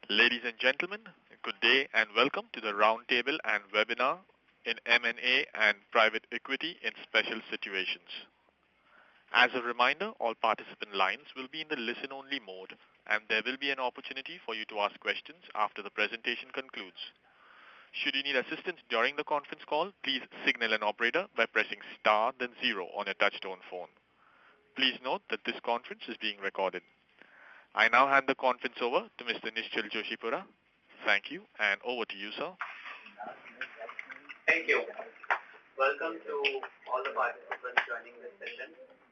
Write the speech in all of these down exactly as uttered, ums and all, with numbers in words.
Ladies and gentlemen, good day and welcome to the roundtable and webinar in M and A and private equity in special situations. As a reminder, all participant lines will be in the listen-only mode, and there will be an opportunity for you to ask questions after the presentation concludes. Should you need assistance during the conference call, please signal an operator by pressing star then zero on your touchtone phone. Please note that this conference is being recorded. I now hand the conference over to Mister Nischal Joshipura. Thank you, and over to you, sir. Thank you. Welcome to all the participants joining this session.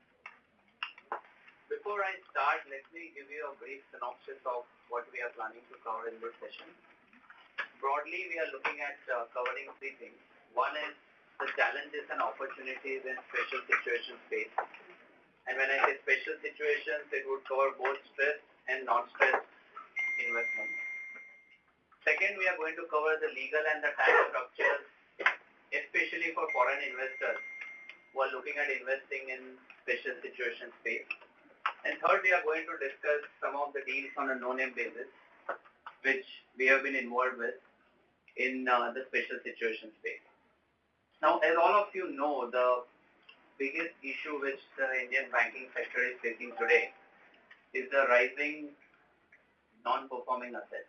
Before I start, let me give you a brief synopsis of what we are planning to cover in this session. Broadly, we are looking at uh, covering three things. One is the challenges and opportunities in special situation space. And when I say special situations, it would cover both stressed and non-stressed investments. Second, we are going to cover the legal and the tax structures, especially for foreign investors who are looking at investing in special situation space. And third, we are going to discuss some of the deals on a no-name basis, which we have been involved with in uh, the special situation space. Now, as all of you know, the biggest issue which the Indian banking sector is facing today is the rising non-performing assets.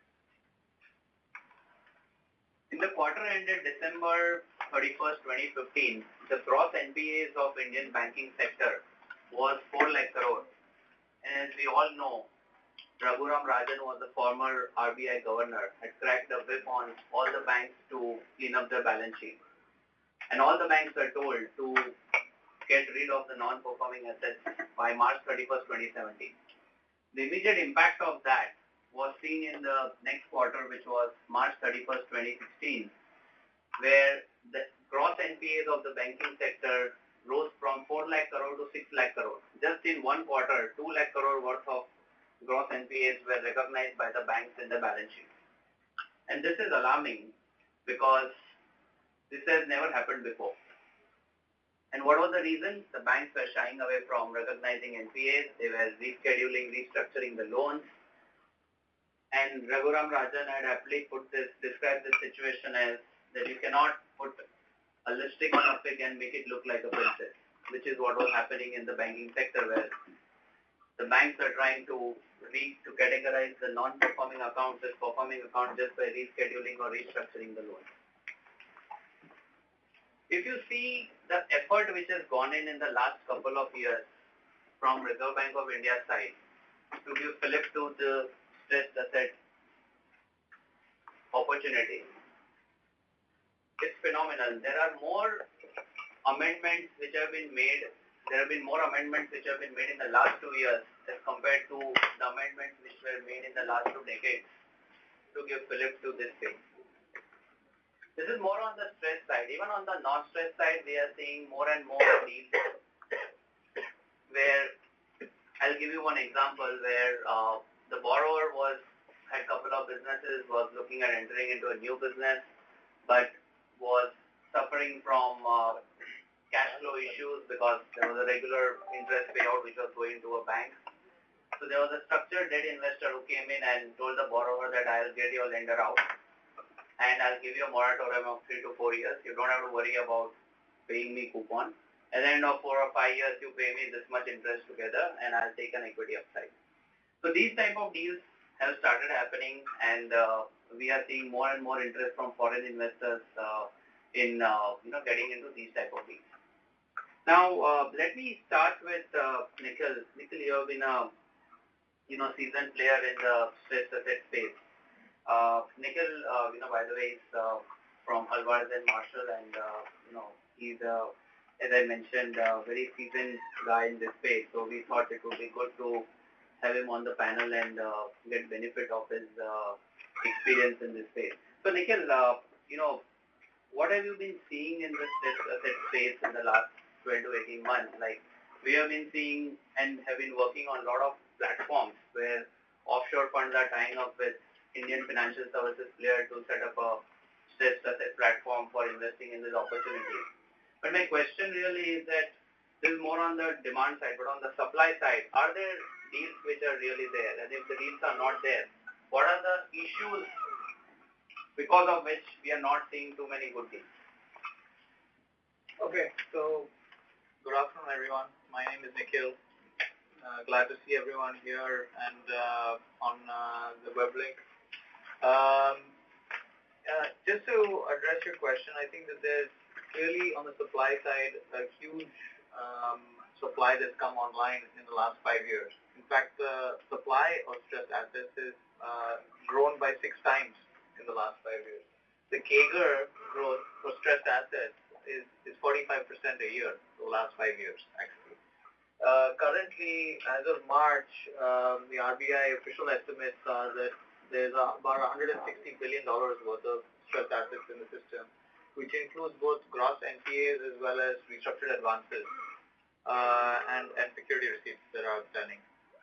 In the quarter ended December thirty-first, twenty fifteen, the gross N P As of Indian banking sector was four lakh crore. And as we all know, Raghuram Rajan was the former R B I governor, had cracked the whip on all the banks to clean up their balance sheet. And all the banks were told to get rid of the non-performing assets by March thirty-first, twenty seventeen. The immediate impact of that was seen in the next quarter, which was March thirty-first, twenty sixteen, where the gross N P As of the banking sector rose from four lakh crore to six lakh crore. Just in one quarter, two lakh crore worth of gross N P As were recognized by the banks in the balance sheet. And this is alarming because this has never happened before. And what was the reason? The banks were shying away from recognizing N P As. They were rescheduling, restructuring the loans. And Raghuram Rajan had aptly put this, described this situation as that you cannot put a lipstick on a pig and make it look like a princess, which is what was happening in the banking sector, where the banks are trying to re, to categorize the non-performing accounts as performing accounts just by rescheduling or restructuring the loans. If you see the effort which has gone in in the last couple of years from Reserve Bank of India's side to give fillip to the stressed asset opportunity, it's phenomenal. There are more amendments which have been made. There have been more amendments which have been made in the last two years as compared to the amendments which were made in the last two decades to give fillip to this thing. This is more on the stress side. Even on the non-stress side, we are seeing more and more deals where, I'll give you one example where uh, the borrower was, had a couple of businesses, was looking at entering into a new business, but was suffering from uh, cash flow issues because there was a regular interest payout which was going to a bank. So there was a structured debt investor who came in and told the borrower that I'll get your lender out, and I'll give you a moratorium of three to four years. You don't have to worry about paying me coupon. At the end of four or five years, you pay me this much interest together, and I'll take an equity upside. So these type of deals have started happening, and uh, we are seeing more and more interest from foreign investors uh, in uh, you know getting into these type of deals. Now, uh, let me start with uh, Nikhil. Nikhil, you have been a you know seasoned player in the stressed asset space. Uh, Nikhil, uh, you know, by the way, is uh, from Alvarez and Marshall, and uh, you know, he's, uh, as I mentioned, a very seasoned guy in this space. So we thought it would be good to have him on the panel and uh, get benefit of his uh, experience in this space. So Nikhil, uh, you know, what have you been seeing in this asset space in the last twelve to eighteen months? Like we have been seeing and have been working on a lot of platforms where offshore funds are tying up with Indian financial services player to set up a stressed asset platform for investing in this opportunity. But my question really is that this is more on the demand side, but on the supply side, are there deals which are really there? And if the deals are not there, what are the issues because of which we are not seeing too many good deals? Okay, so good afternoon, everyone. My name is Nikhil. Uh, glad to see everyone here and uh, on uh, the web link. Um, uh, just to address your question, I think that there's clearly on the supply side a huge um, supply that's come online in the last five years. In fact, the supply of stressed assets has uh, grown by six times in the last five years. The C A G R growth for stressed assets is, is forty-five percent a year for the last five years, actually. Uh, currently, as of March, um, the R B I official estimates are that there's uh, about one hundred sixty billion dollars worth of stressed assets in the system, which includes both gross N P As as well as restructured advances uh, and, and security receipts that are outstanding.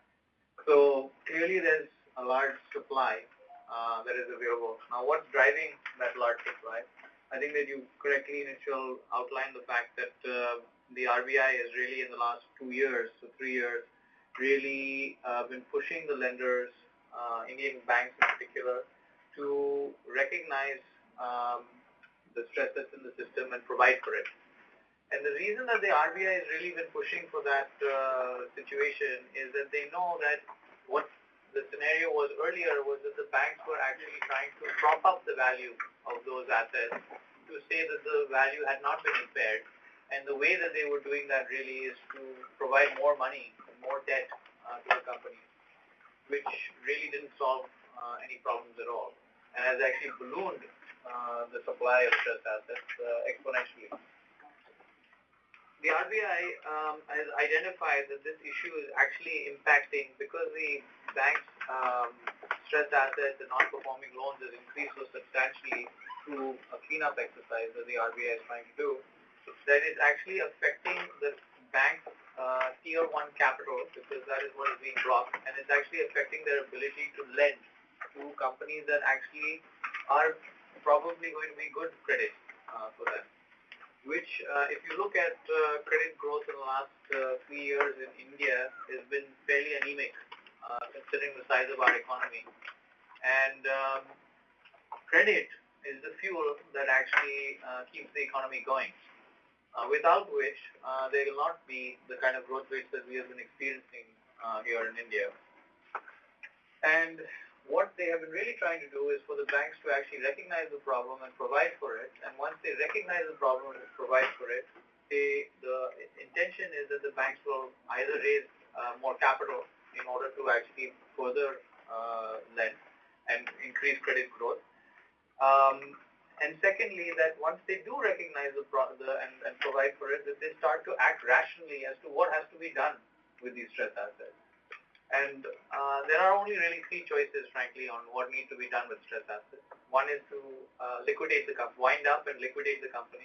So clearly there's a large supply uh, that is available. Now what's driving that large supply? I think that you correctly initial outlined the fact that uh, the R B I has really in the last two years, so three years, really uh, been pushing the lenders, uh, Indian banks in particular, to recognize um, the stress that's in the system and provide for it. And the reason that the R B I has really been pushing for that uh, situation is that they know that what the scenario was earlier was that the banks were actually trying to prop up the value of those assets to say that the value had not been impaired. And the way that they were doing that really is to provide more money, more debt uh, to the companies, which really didn't solve uh, any problems at all, and has actually ballooned uh, the supply of stressed assets uh, exponentially. The R B I um, has identified that this issue is actually impacting because the bank's um, stressed assets and non-performing loans has increased so substantially through a cleanup exercise that the R B I is trying to do, that it's actually affecting the bank's uh, tier one capital because that is what is being blocked, and it's actually affecting their ability to lend to companies that actually are probably going to be good credit uh, for them. Which, uh, if you look at uh, credit growth in the last uh, three years in India, has been fairly anemic, uh, considering the size of our economy. And um, credit is the fuel that actually uh, keeps the economy going, uh, without which uh, there will not be the kind of growth rates that we have been experiencing uh, here in India. And what they have been really trying to do is for the banks to actually recognize the problem and provide for it. And once they recognize the problem and provide for it, they, the intention is that the banks will either raise uh, more capital in order to actually further uh, lend and increase credit growth. Um, and secondly, that once they do recognize the, pro the and, and provide for it, that they start to act rationally as to what has to be done with these stressed assets. And uh, there are only really three choices, frankly, on what needs to be done with stressed assets. One is to uh, liquidate the company, wind up and liquidate the company,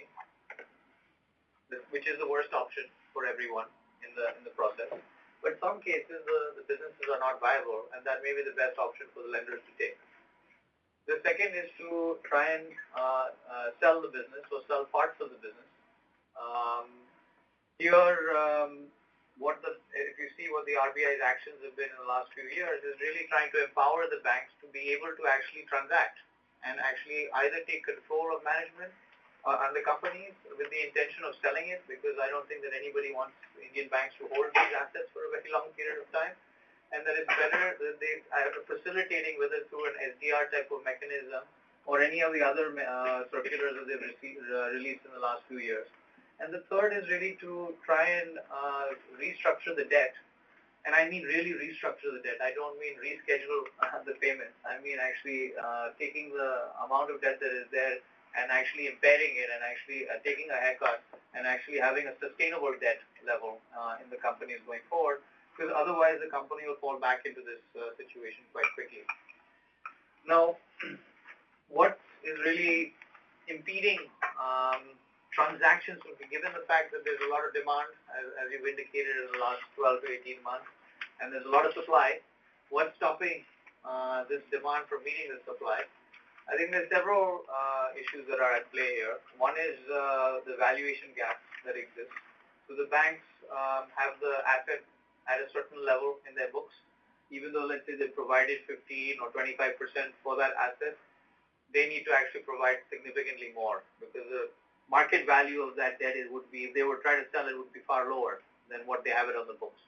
which is the worst option for everyone in the in the process. But in some cases, the, the businesses are not viable, and that may be the best option for the lenders to take. The second is to try and uh, uh, sell the business or sell parts of the business. Um, here, um, what the, if you see what the R B I's actions have been in the last few years, is really trying to empower the banks to be able to actually transact and actually either take control of management uh, and the companies with the intention of selling it, because I don't think that anybody wants Indian banks to hold these assets for a very long period of time, and that it's better that they are facilitating, whether through an S D R type of mechanism or any of the other uh, circulars that they've received, uh, released in the last few years. And the third is really to try and uh, restructure the debt. And I mean really restructure the debt. I don't mean reschedule uh, the payments. I mean actually uh, taking the amount of debt that is there and actually impairing it and actually uh, taking a haircut and actually having a sustainable debt level uh, in the companies going forward, because otherwise the company will fall back into this uh, situation quite quickly. Now, what is really impeding um, transactions would be, given the fact that there's a lot of demand, as, as you've indicated in the last twelve to eighteen months, and there's a lot of supply, what's stopping uh, this demand from meeting the supply? I think there's several uh, issues that are at play here. One is uh, the valuation gap that exists. So the banks um, have the asset at a certain level in their books, even though let's say they provided fifteen or twenty-five percent for that asset, they need to actually provide significantly more because the market value of that debt is, would be, if they were trying to sell it, would be far lower than what they have it on the books.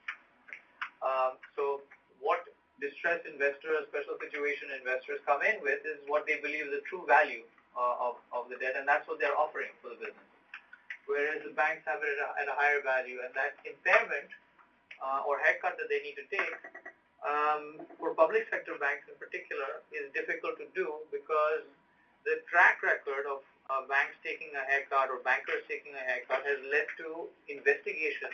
Um, so what distressed investors, special situation investors come in with is what they believe is the true value uh, of, of the debt, and that's what they're offering for the business. Whereas the banks have it at a, at a higher value, and that impairment uh, or haircut that they need to take um, for public sector banks in particular is difficult to do because the track record of uh, banks taking a haircut or bankers taking a haircut has led to investigations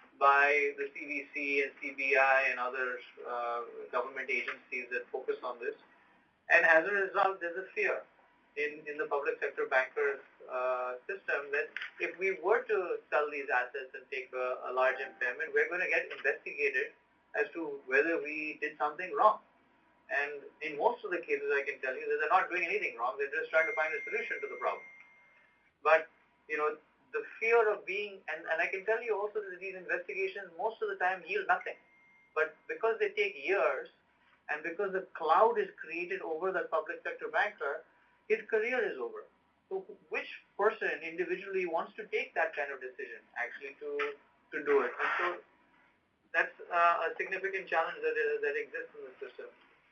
by the C V C and C B I and other uh, government agencies that focus on this. And as a result, there's a fear in, in the public sector bankers uh, system that if we were to sell these assets and take a, a large impairment, we're going to get investigated as to whether we did something wrong. And in most of the cases, I can tell you that they're not doing anything wrong. They're just trying to find a solution to the problem. But, you know, the fear of being, and, and I can tell you also that these investigations most of the time yield nothing. But because they take years, and because the cloud is created over the public sector banker, his career is over. So which person individually wants to take that kind of decision, actually, to, to do it? And so that's uh, a significant challenge that, uh, that exists in the system.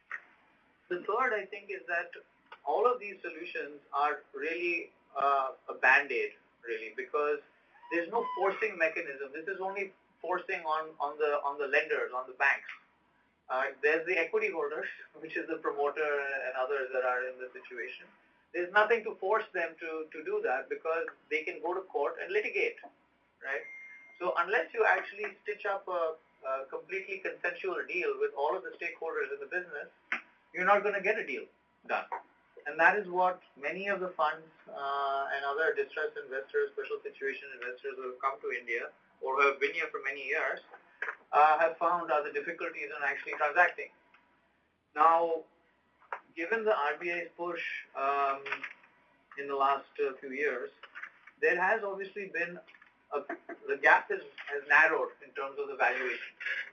The third, I think, is that all of these solutions are really uh, a band-aid, really, because there's no forcing mechanism. This is only forcing on, on the on the lenders, on the banks. Uh, there's the equity holders, which is the promoter and others that are in the situation. There's nothing to force them to, to do that because they can go to court and litigate, right? So unless you actually stitch up a, a completely consensual deal with all of the stakeholders in the business, you're not going to get a deal done. And that is what many of the funds uh, and other distressed investors, special situation investors who have come to India or who have been here for many years uh, have found are the difficulties in actually transacting. Now, given the R B I's push um, in the last uh, few years, there has obviously been a, the gap is, has narrowed in terms of the valuation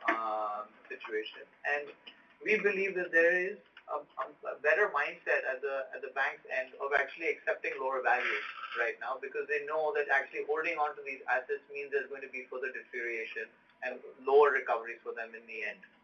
uh, situation, and we believe that there is a, a better mindset at the at the bank's end of actually accepting lower values right now because they know that actually holding on to these assets means there's going to be further deterioration and lower recoveries for them in the end.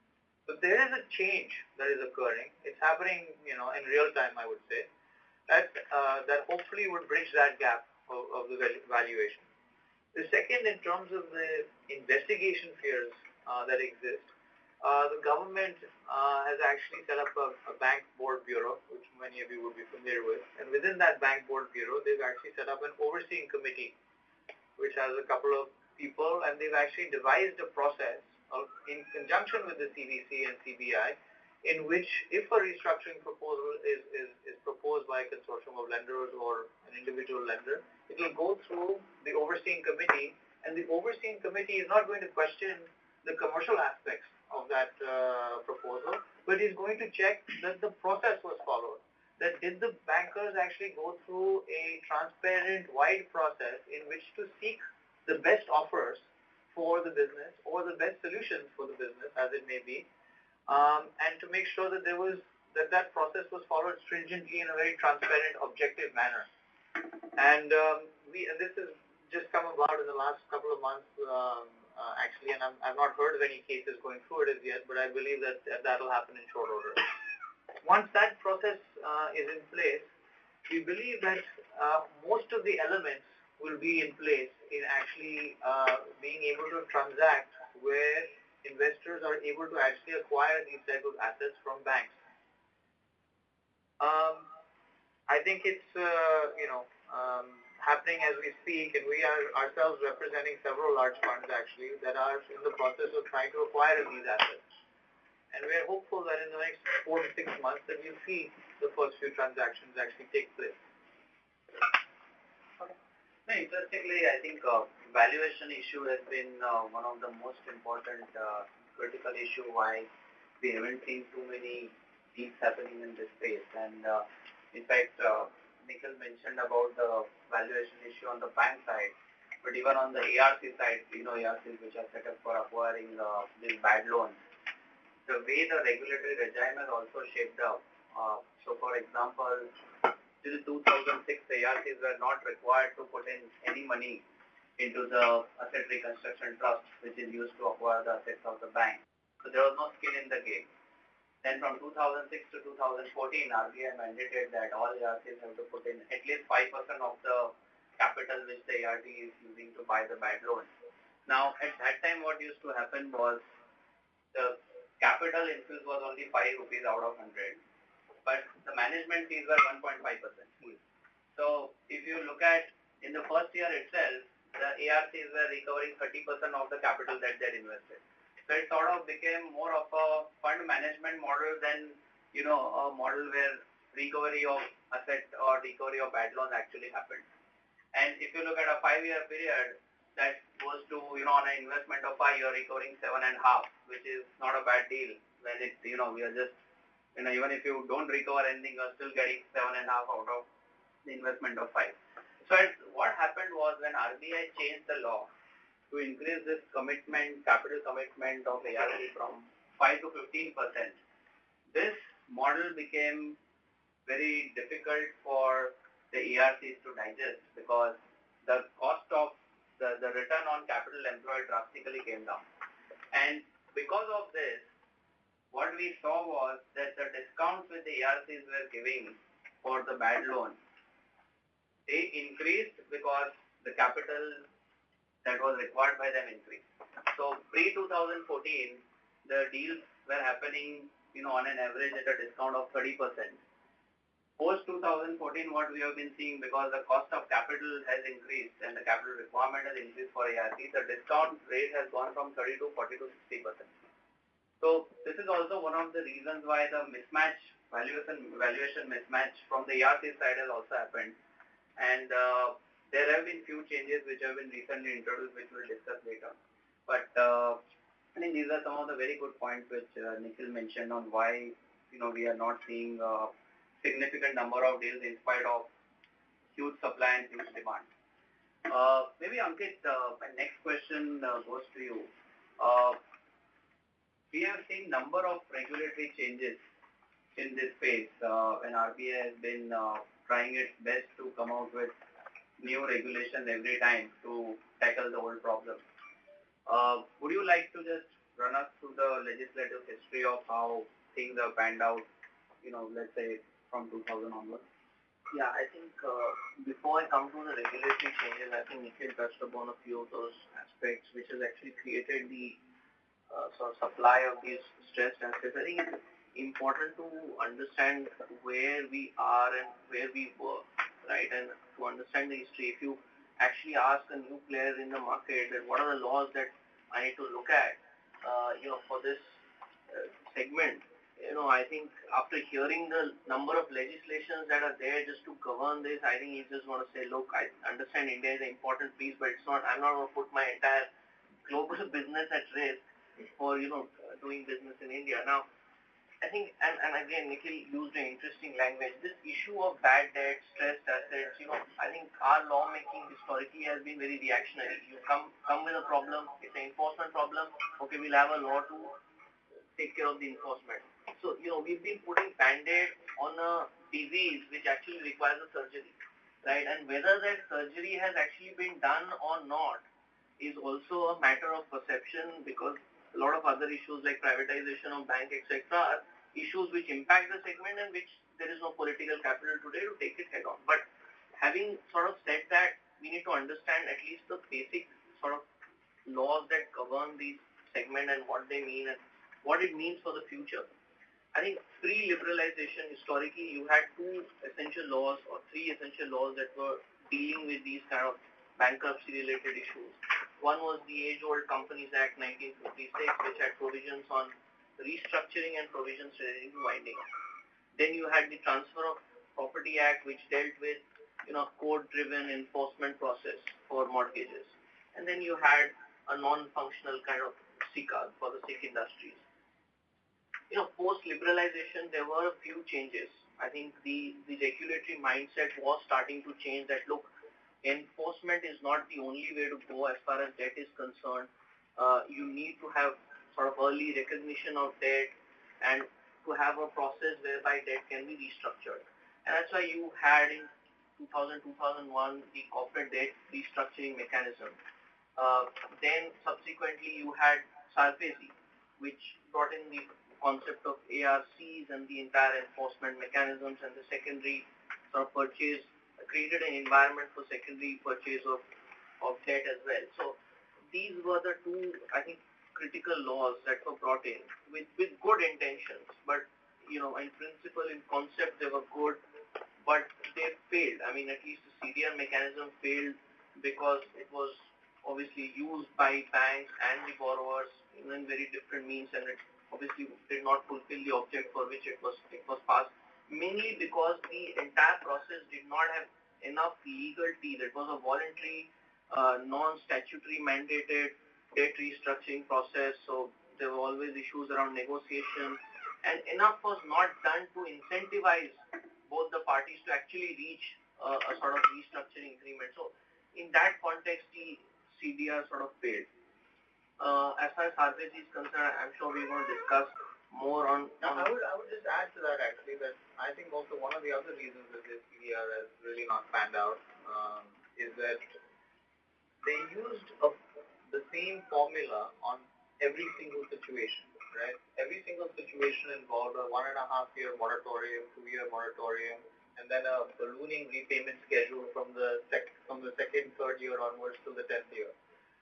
So there is a change that is occurring. It's happening, you know, in real time, I would say, that uh, that hopefully would bridge that gap of, of the valuation. The second, in terms of the investigation fears uh, that exist, uh, the government uh, has actually set up a, a bank board bureau, which many of you will be familiar with. And within that bank board bureau, they've actually set up an overseeing committee, which has a couple of people, and they've actually devised a process of, in conjunction with the C V C and C B I, in which if a restructuring proposal is, is, is proposed by a consortium of lenders or an individual lender, it will go through the overseeing committee, and the overseeing committee is not going to question the commercial aspects of that uh, proposal, but is going to check that the process was followed. That did the bankers actually go through a transparent, wide process in which to seek the best offers for the business or the best solutions for the business, as it may be, um, and to make sure that there was that that process was followed stringently in a very transparent, objective manner. And um, we and this has just come about in the last couple of months, um, uh, actually, and I'm, I've not heard of any cases going through it as yet, but I believe that that will happen in short order. Once that process uh, is in place, we believe that uh, most of the elements will be in place in actually uh, being able to transact where investors are able to actually acquire these type of assets from banks. Um, I think it's, uh, you know, um, happening as we speak, and we are ourselves representing several large funds actually that are in the process of trying to acquire these assets. And we are hopeful that in the next four to six months that we'll see the first few transactions actually take place. No, interestingly, I think uh, valuation issue has been uh, one of the most important uh, critical issue why we haven't seen too many deals happening in this space. And uh, in fact, uh, Nikhil mentioned about the valuation issue on the bank side, but even on the A R C side, you know, A R Cs which are set up for acquiring uh, these bad loans. the way the regulatory regime has also shaped up. Uh, so, for example, till two thousand six, the A R Cs were not required to put in any money into the asset reconstruction trust, which is used to acquire the assets of the bank. So there was no skin in the game. Then from two thousand six to two thousand fourteen, R B I mandated that all A R Cs have to put in at least five percent of the capital which the A R D is using to buy the bad loans. Now, at that time, what used to happen was the capital inflows was only five rupees out of one hundred, but the management fees were one point five percent. So if you look at in the first year itself, the A R Cs were recovering thirty percent of the capital that they had invested. So it sort of became more of a fund management model than, you know, a model where recovery of asset or recovery of bad loans actually happened. And if you look at a five-year period, that goes to, you know, on an investment of five, you're recovering seven and a half, which is not a bad deal. When it, you know, we are just, you know, even if you don't recover anything, you're still getting seven and a half out of the investment of five. So it, what happened was when R B I changed the law to increase this commitment, capital commitment of A R C from five to fifteen percent, this model became very difficult for the A R Cs to digest because the cost of the, the return on capital employed drastically came down. And because of this, what we saw was that the discounts which the A R Cs were giving for the bad loans, they increased because the capital that was required by them increased. So pre twenty fourteen, the deals were happening, you know, on an average at a discount of thirty percent. Post twenty fourteen, what we have been seeing, because the cost of capital has increased and the capital requirement has increased for A R Cs, the discount rate has gone from thirty to forty to sixty percent. So this is also one of the reasons why the mismatch, valuation, valuation mismatch from the A R C side has also happened. And uh, there have been few changes which have been recently introduced, which we'll discuss later. But uh, I think these are some of the very good points which uh, Nikhil mentioned on why, you know, we are not seeing a significant number of deals in spite of huge supply and huge demand. Uh, maybe Ankit, uh, my next question uh, goes to you. Uh, we have seen number of regulatory changes in this space, uh, and R B I has been uh, trying its best to come out with new regulations every time to tackle the old problem. Uh, would you like to just run us through the legislative history of how things have panned out, you know, let's say from two thousand onwards? Yeah, I think uh, before I come to the regulatory changes, I think Nikhil touched upon a few of those aspects which has actually created the uh, sort of supply of these stressed assets. I think it's important to understand where we are and where we were, right? And to understand the history, if you actually ask a new player in the market that what are the laws that I need to look at, uh, you know, for this uh, segment, you know, I think after hearing the number of legislations that are there just to govern this, I think you just want to say, look, I understand India is an important piece, but it's not, I'm not going to put my entire global business at risk for, you know, doing business in India. Now, I think, and, and again, Nikhil used an interesting language. This issue of bad debt, stressed assets, you know, I think our lawmaking historically has been very reactionary. You come come with a problem, it's an enforcement problem, okay, we'll have a law to take care of the enforcement. So, you know, we've been putting band-aid on a disease which actually requires a surgery, right? And whether that surgery has actually been done or not is also a matter of perception, because a lot of other issues like privatization of bank, et cetera, are issues which impact the segment and which there is no political capital today to take it head on. But having sort of said that, we need to understand at least the basic sort of laws that govern the segment and what they mean and what it means for the future. I think pre-liberalization, historically, you had two essential laws or three essential laws that were dealing with these kind of bankruptcy-related issues. One was the age-old Companies Act nineteen fifty-six, which had provisions on restructuring and provisions relating to winding up. Then you had the Transfer of Property Act, which dealt with, you know, court-driven enforcement process for mortgages. And then you had a non-functional kind of S I C A for the S I C industries. You know, post-liberalization, there were a few changes. I think the, the regulatory mindset was starting to change that, look, enforcement is not the only way to go as far as debt is concerned. Uh, you need to have sort of early recognition of debt, and to have a process whereby debt can be restructured. And that's why you had in two thousand, two thousand one the corporate debt restructuring mechanism. Uh, then subsequently you had SARFAESI, which brought in the concept of A R Cs and the entire enforcement mechanisms and the secondary sort of purchase, created an environment for secondary purchase of, of debt as well. So these were the two, I think, critical laws that were brought in with, with good intentions. But, you know, in principle, in concept, they were good, but they failed. I mean, at least the C D R mechanism failed because it was obviously used by banks and the borrowers in very different means, and it obviously did not fulfill the object for which it was it was passed, mainly because the entire process did not have enough legal teeth. It was a voluntary, uh, non-statutory mandated debt restructuring process, so there were always issues around negotiation, and enough was not done to incentivize both the parties to actually reach uh, a sort of restructuring agreement. So in that context, the C D R sort of failed. Uh, as far as SARFAESI is concerned, I'm sure we're going to discuss more on. Now, on I would I would just add to that actually that I think also one of the other reasons that this C D R has really not panned out um, is that they used a, the same formula on every single situation, right? Every single situation involved a one and a half year moratorium, two year moratorium, and then a ballooning repayment schedule from the sec, from the second, third year onwards to the tenth year.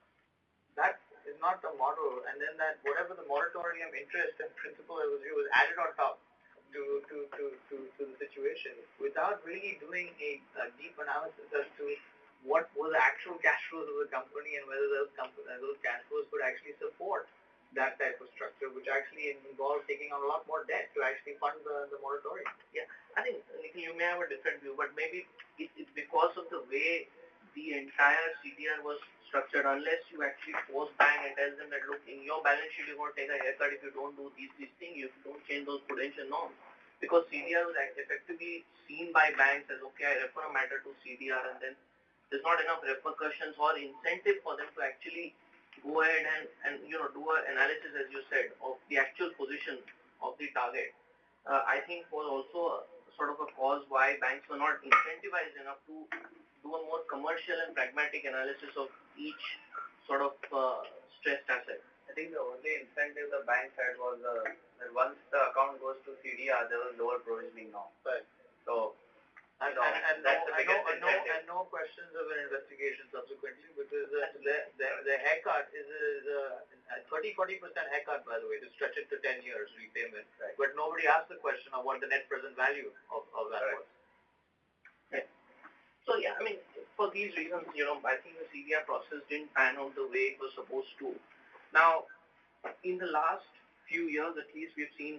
That is not the model, and then that whatever the moratorium interest and principal that was due was added on top to to, to, to, to the situation without really doing a, a deep analysis as to what were the actual cash flows of the company and whether those company, those cash flows could actually support that type of structure, which actually involves taking on a lot more debt to actually fund the, the moratorium. Yeah, I think, Nikhil, you may have a different view, but maybe it, it's because of the way the entire C D R was structured. Unless you actually force bank and tell them that, look, in your balance sheet you're going to take a haircut if you don't do these, these things, if you don't change those prudential norms. Because C D R was effectively seen by banks as, okay, I refer a matter to C D R, and then there's not enough repercussions or incentive for them to actually go ahead and, and you know, do an analysis, as you said, of the actual position of the target. Uh, I think was also a, sort of a cause why banks were not incentivized enough to do a more commercial and pragmatic analysis of each sort of uh, stressed asset. I think the only incentive the banks had was uh, that once the account goes to C D R, there was lower provisioning now. Right. So, And, you know, and, and, that's no, the and, biggest no, and, no, incentive. and no questions of an investigation subsequently because the, the, the, the haircut is a, is a thirty to forty percent haircut, by the way, to stretch it to ten years repayment. Right. But nobody asked the question of what the net present value of, of that Correct. was. Yeah. So yeah, I mean, for these reasons, you know, I think the C D R process didn't pan out the way it was supposed to. Now, in the last few years, at least, we've seen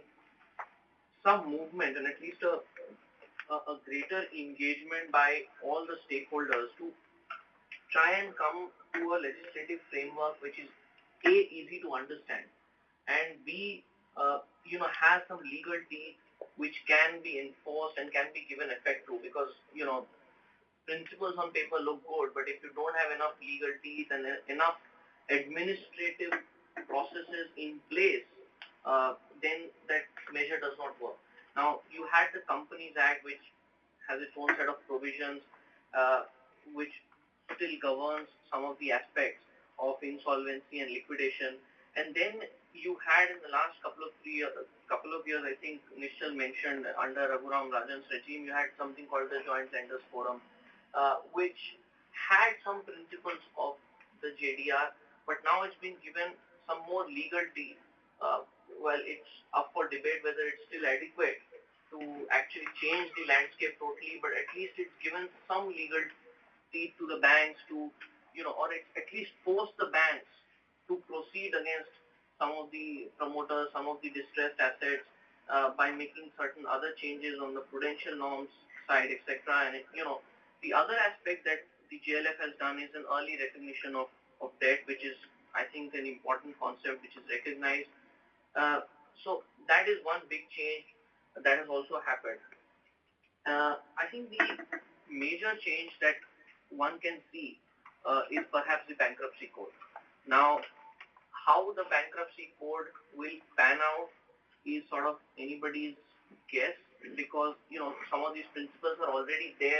some movement and at least a A, a greater engagement by all the stakeholders to try and come to a legislative framework which is A, easy to understand, and B, uh, you know, has some legal teeth which can be enforced and can be given effect to, because, you know, principles on paper look good, but if you don't have enough legal teeth and enough administrative processes in place, uh, then that measure does not work. Now, you had the Companies Act, which has its own set of provisions, uh, which still governs some of the aspects of insolvency and liquidation. And then you had in the last couple of three years, couple of years, I think Nishchal mentioned under Raghuram Rajan's regime, you had something called the Joint Lenders Forum, uh, which had some principles of the J D R, but now it's been given some more legal teeth. Uh, well, it's up for debate whether it's still adequate to actually change the landscape totally, but at least it's given some legal teeth to the banks to, you know, or at least force the banks to proceed against some of the promoters, some of the distressed assets, uh, by making certain other changes on the prudential norms side, et cetera. And, it, you know, the other aspect that the J L F has done is an early recognition of, of debt, which is, I think, an important concept which is recognized. Uh, so that is one big change that has also happened. Uh, I think the major change that one can see uh, is perhaps the bankruptcy code. Now, how the bankruptcy code will pan out is sort of anybody's guess because, you know, some of these principles are already there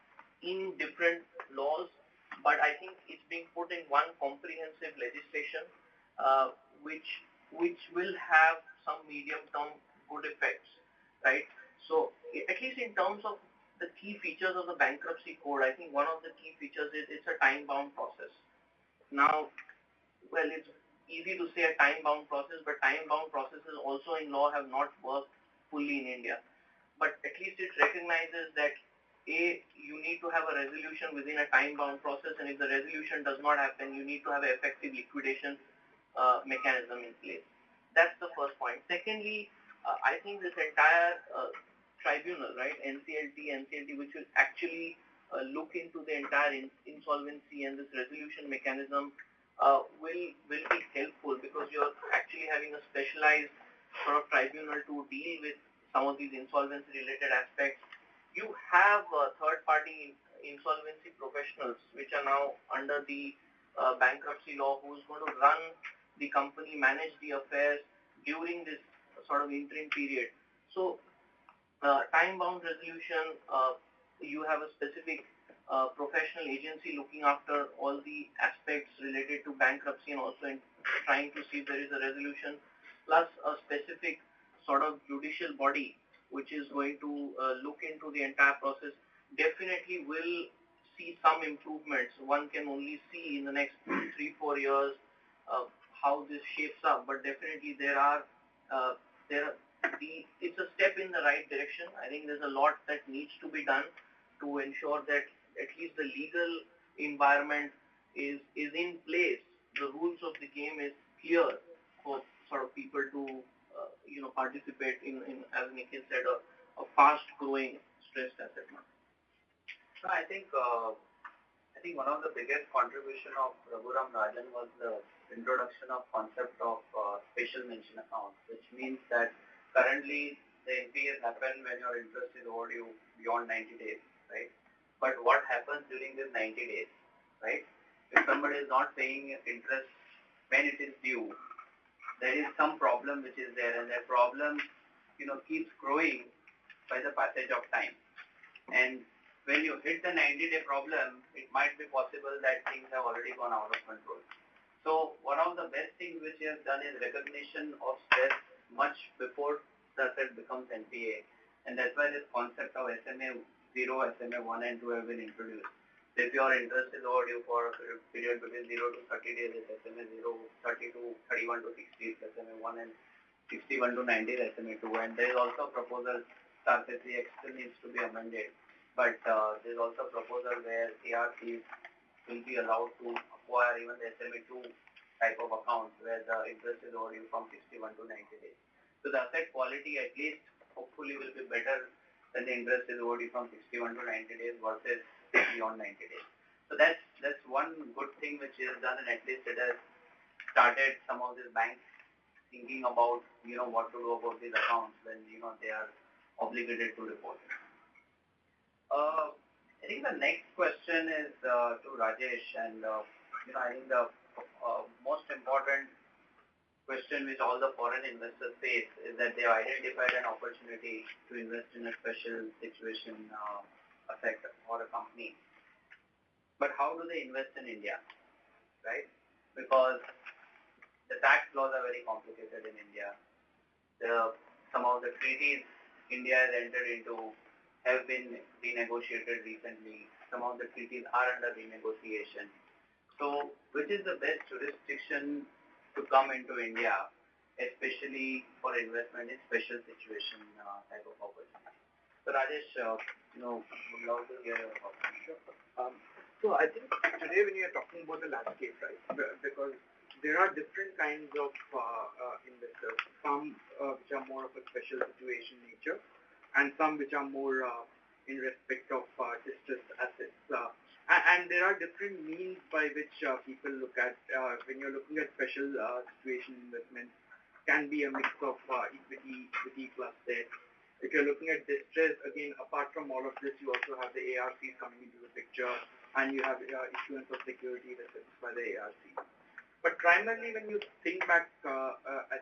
in different laws, but I think it's being put in one comprehensive legislation, uh, which which will have some medium-term good effects, right? So at least in terms of the key features of the bankruptcy code, I think one of the key features is it's a time-bound process. Now, well, it's easy to say a time-bound process, but time-bound processes also in law have not worked fully in India. But at least it recognizes that A, you need to have a resolution within a time-bound process, and if the resolution does not happen, you need to have an effective liquidation uh, mechanism in place. That's the first point. Secondly, uh, I think this entire uh, tribunal, right, N C L T, N C L T, which will actually uh, look into the entire in insolvency and this resolution mechanism uh, will will be helpful because you're actually having a specialized sort of tribunal to deal with some of these insolvency-related aspects. You have uh, third-party insolvency professionals, which are now under the uh, bankruptcy law, who's going to run the company, manage the affairs during this sort of interim period. So, uh, time-bound resolution, uh, you have a specific uh, professional agency looking after all the aspects related to bankruptcy and also in trying to see if there is a resolution, plus a specific sort of judicial body which is going to uh, look into the entire process, definitely will see some improvements. One can only see in the next three, four years uh, how this shapes up, but definitely there are, uh, there are the, it's a step in the right direction. I think there's a lot that needs to be done to ensure that at least the legal environment is, is in place. The rules of the game is clear for sort of people to Uh, you know, participate in, in as Nikhil said, a, a fast-growing stressed asset market. So I think uh, I think one of the biggest contribution of Raghuram Rajan was the introduction of concept of uh, special mention accounts, which means that currently the N P As happen when your interest is overdue beyond ninety days, right? But what happens during this ninety days, right? If somebody is not paying interest when it is due, there is some problem which is there, and that problem, you know, keeps growing by the passage of time. And when you hit the ninety-day problem, it might be possible that things have already gone out of control. So one of the best things which he has done is recognition of stress much before the asset becomes N P A, and that's why this concept of S M A zero, S M A one and two have been introduced. So if your interest is overdue for a period between zero to thirty days, it's S M A zero, thirty to thirty-one to sixty is S M A one, and sixty-one to ninety is S M A two. And there is also a proposal, S A R C X still needs to be amended, but uh, there is also a proposal where A R Cs will be allowed to acquire even the S M A two type of accounts where the interest is overdue from sixty-one to ninety days. So the asset quality at least hopefully will be better when the interest is overdue from sixty-one to ninety days versus beyond ninety days. So that's that's one good thing which is done, and at least it has started some of these banks thinking about, you know, what to do about these accounts when, you know, they are obligated to report. Uh, I think the next question is uh, to Rajesh, and uh, you know, I think the uh, most important question which all the foreign investors face is that they have identified an opportunity to invest in a special situation uh, asset or a company. But how do they invest in India, right? Because the tax laws are very complicated in India. The, some of the treaties India has entered into have been renegotiated recently. Some of the treaties are under renegotiation. So, which is the best jurisdiction to come into India, especially for investment in special situation uh, type of opportunity? So, Rajesh, uh, you know, would love to hear your thoughts. Sure. Um, so I think today when you're talking about the landscape, right, because there are different kinds of uh, uh, investors, some uh, which are more of a special situation nature, and some which are more uh, in respect of uh, distressed assets. Uh, and, and there are different means by which uh, people look at, uh, when you're looking at special uh, situation investments, can be a mix of uh, equity, equity plus debt. If you're looking at distress, again, apart from all of this, you also have the A R Cs coming into the picture, and you have uh, issuance of security assets by the A R C. But primarily, when you think back uh, uh, at it,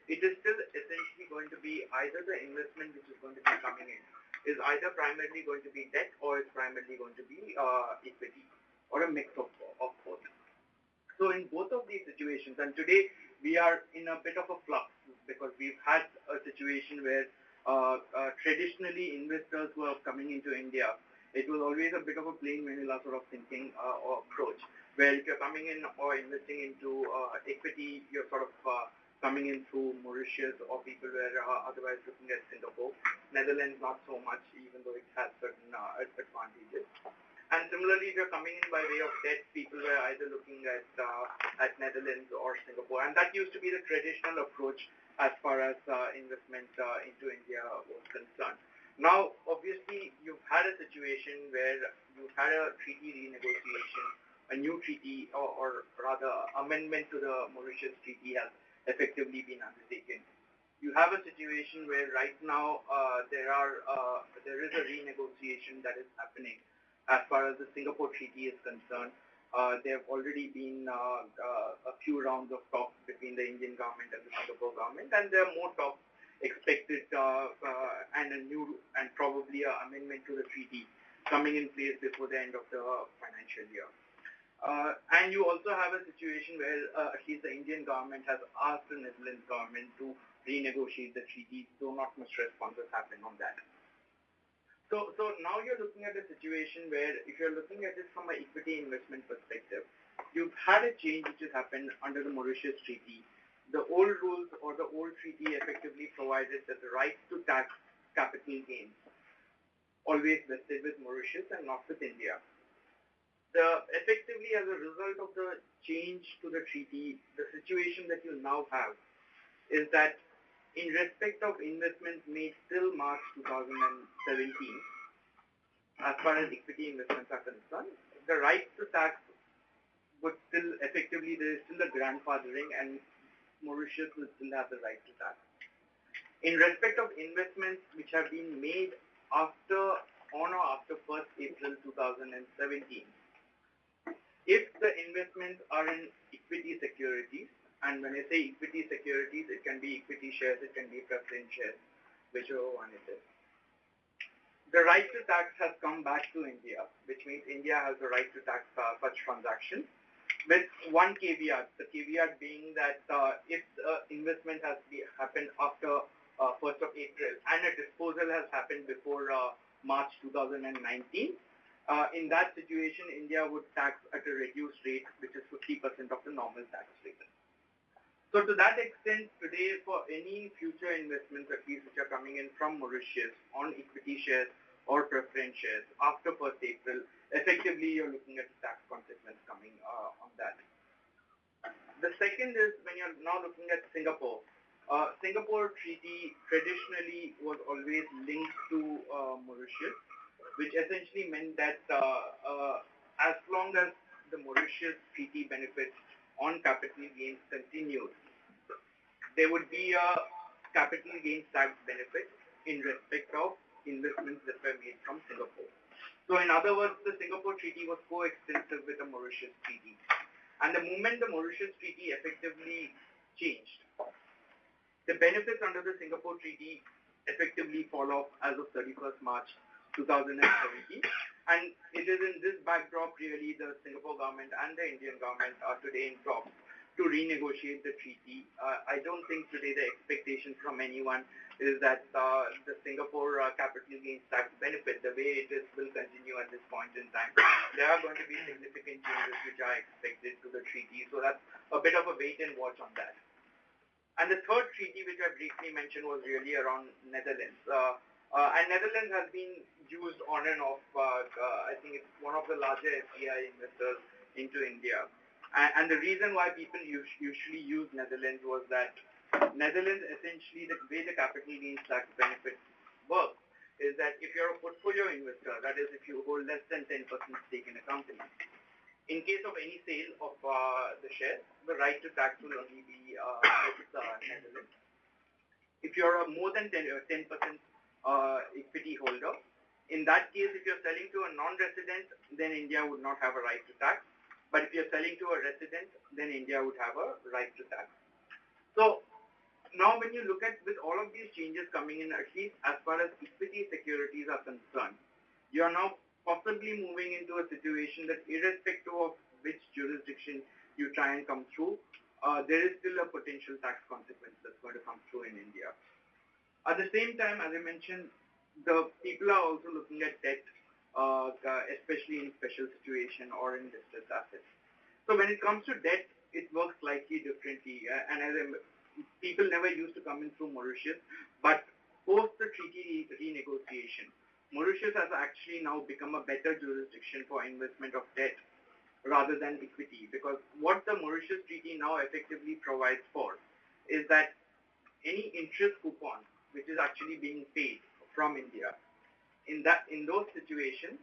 it is still essentially going to be either the investment which is going to be coming in is either primarily going to be debt or it's primarily going to be uh, equity or a mix of, of both. So in both of these situations, and today we are in a bit of a flux because we've had a situation where uh, uh, traditionally investors who are coming into India, it was always a bit of a plain vanilla sort of thinking uh, or approach, where if you're coming in or investing into uh, equity, you're sort of uh, coming in through Mauritius or people were uh, otherwise looking at Singapore. Netherlands not so much, even though it has certain uh, advantages. And similarly, if you're coming in by way of debt, people were either looking at uh, at Netherlands or Singapore, and that used to be the traditional approach as far as uh, investment uh, into India was concerned. Now, obviously, you've had a situation where you've had a treaty renegotiation, a new treaty, or, or rather amendment to the Mauritius Treaty has effectively been undertaken. You have a situation where right now uh, there are uh, there is a renegotiation that is happening. As far as the Singapore Treaty is concerned, uh, there have already been uh, uh, a few rounds of talks between the Indian government and the Singapore government, and there are more talks expected uh, uh, and a new and probably an amendment to the treaty coming in place before the end of the financial year. Uh, and you also have a situation where uh, at least the Indian government has asked the Netherlands government to renegotiate the treaty, though not much response has happened on that. So, so now you're looking at a situation where if you're looking at it from an equity investment perspective, you've had a change which has happened under the Mauritius Treaty. The old rules or the old treaty effectively provided that the right to tax capital gains always vested with Mauritius and not with India. The, effectively, as a result of the change to the treaty, the situation that you now have is that in respect of investments made till March two thousand seventeen, as far as equity investments are concerned, the right to tax would still, effectively, there is still a grandfathering and Mauritius will still have the right to tax. In respect of investments which have been made after, on or after first April two thousand seventeen, if the investments are in equity securities, and when I say equity securities, it can be equity shares, it can be preference shares, whichever one it is. The right to tax has come back to India, which means India has the right to tax uh, such transactions, with one caveat, the caveat being that uh, if uh, investment has be, happened after uh, first of April and a disposal has happened before uh, March two thousand nineteen, uh, in that situation, India would tax at a reduced rate, which is fifty percent of the normal tax rate. So to that extent, today for any future investments, at least which are coming in from Mauritius on equity shares or preference shares after first April, effectively you're looking at the tax consequence coming uh, on that. The second is when you're now looking at Singapore. Uh, Singapore Treaty traditionally was always linked to uh, Mauritius, which essentially meant that uh, uh, as long as the Mauritius Treaty benefits on capital gains continued, there would be a capital gains tax benefit in respect of investments that were made from Singapore. So in other words, the Singapore Treaty was coextensive with the Mauritius Treaty. And the moment the Mauritius Treaty effectively changed, the benefits under the Singapore Treaty effectively fall off as of thirty-first March two thousand seventeen. And it is in this backdrop really the Singapore government and the Indian government are today in talks to renegotiate the treaty. Uh, I don't think today the expectation from anyone is that uh, the Singapore uh, capital gains tax benefit, the way it is, will continue at this point in time. There are going to be significant changes which are expected to the treaty, so that's a bit of a wait and watch on that. And the third treaty, which I briefly mentioned, was really around Netherlands. Uh, uh, and Netherlands has been used on and off. Uh, uh, I think it's one of the larger F D I investors into India. And, and the reason why people us usually use Netherlands was that Netherlands, essentially, the way the capital gains tax benefit works is that if you're a portfolio investor, that is, if you hold less than ten percent stake in a company, in case of any sale of uh, the shares, the right to tax will only be uh, with uh, Netherlands. If you're a more than ten percent uh, equity holder, in that case, if you're selling to a non-resident, then India would not have a right to tax. But if you're selling to a resident, then India would have a right to tax. So now when you look at with all of these changes coming in, at least as far as equity securities are concerned, you are now possibly moving into a situation that irrespective of which jurisdiction you try and come through, uh, there is still a potential tax consequence that's going to come through in India. At the same time, as I mentioned, the people are also looking at debt, uh, especially in special situation or in distressed assets. So when it comes to debt, it works slightly differently. Uh, and as I, people never used to come in through Mauritius, but post the treaty renegotiation, Mauritius has actually now become a better jurisdiction for investment of debt rather than equity, because what the Mauritius Treaty now effectively provides for is that any interest coupon which is actually being paid from India, in that in those situations,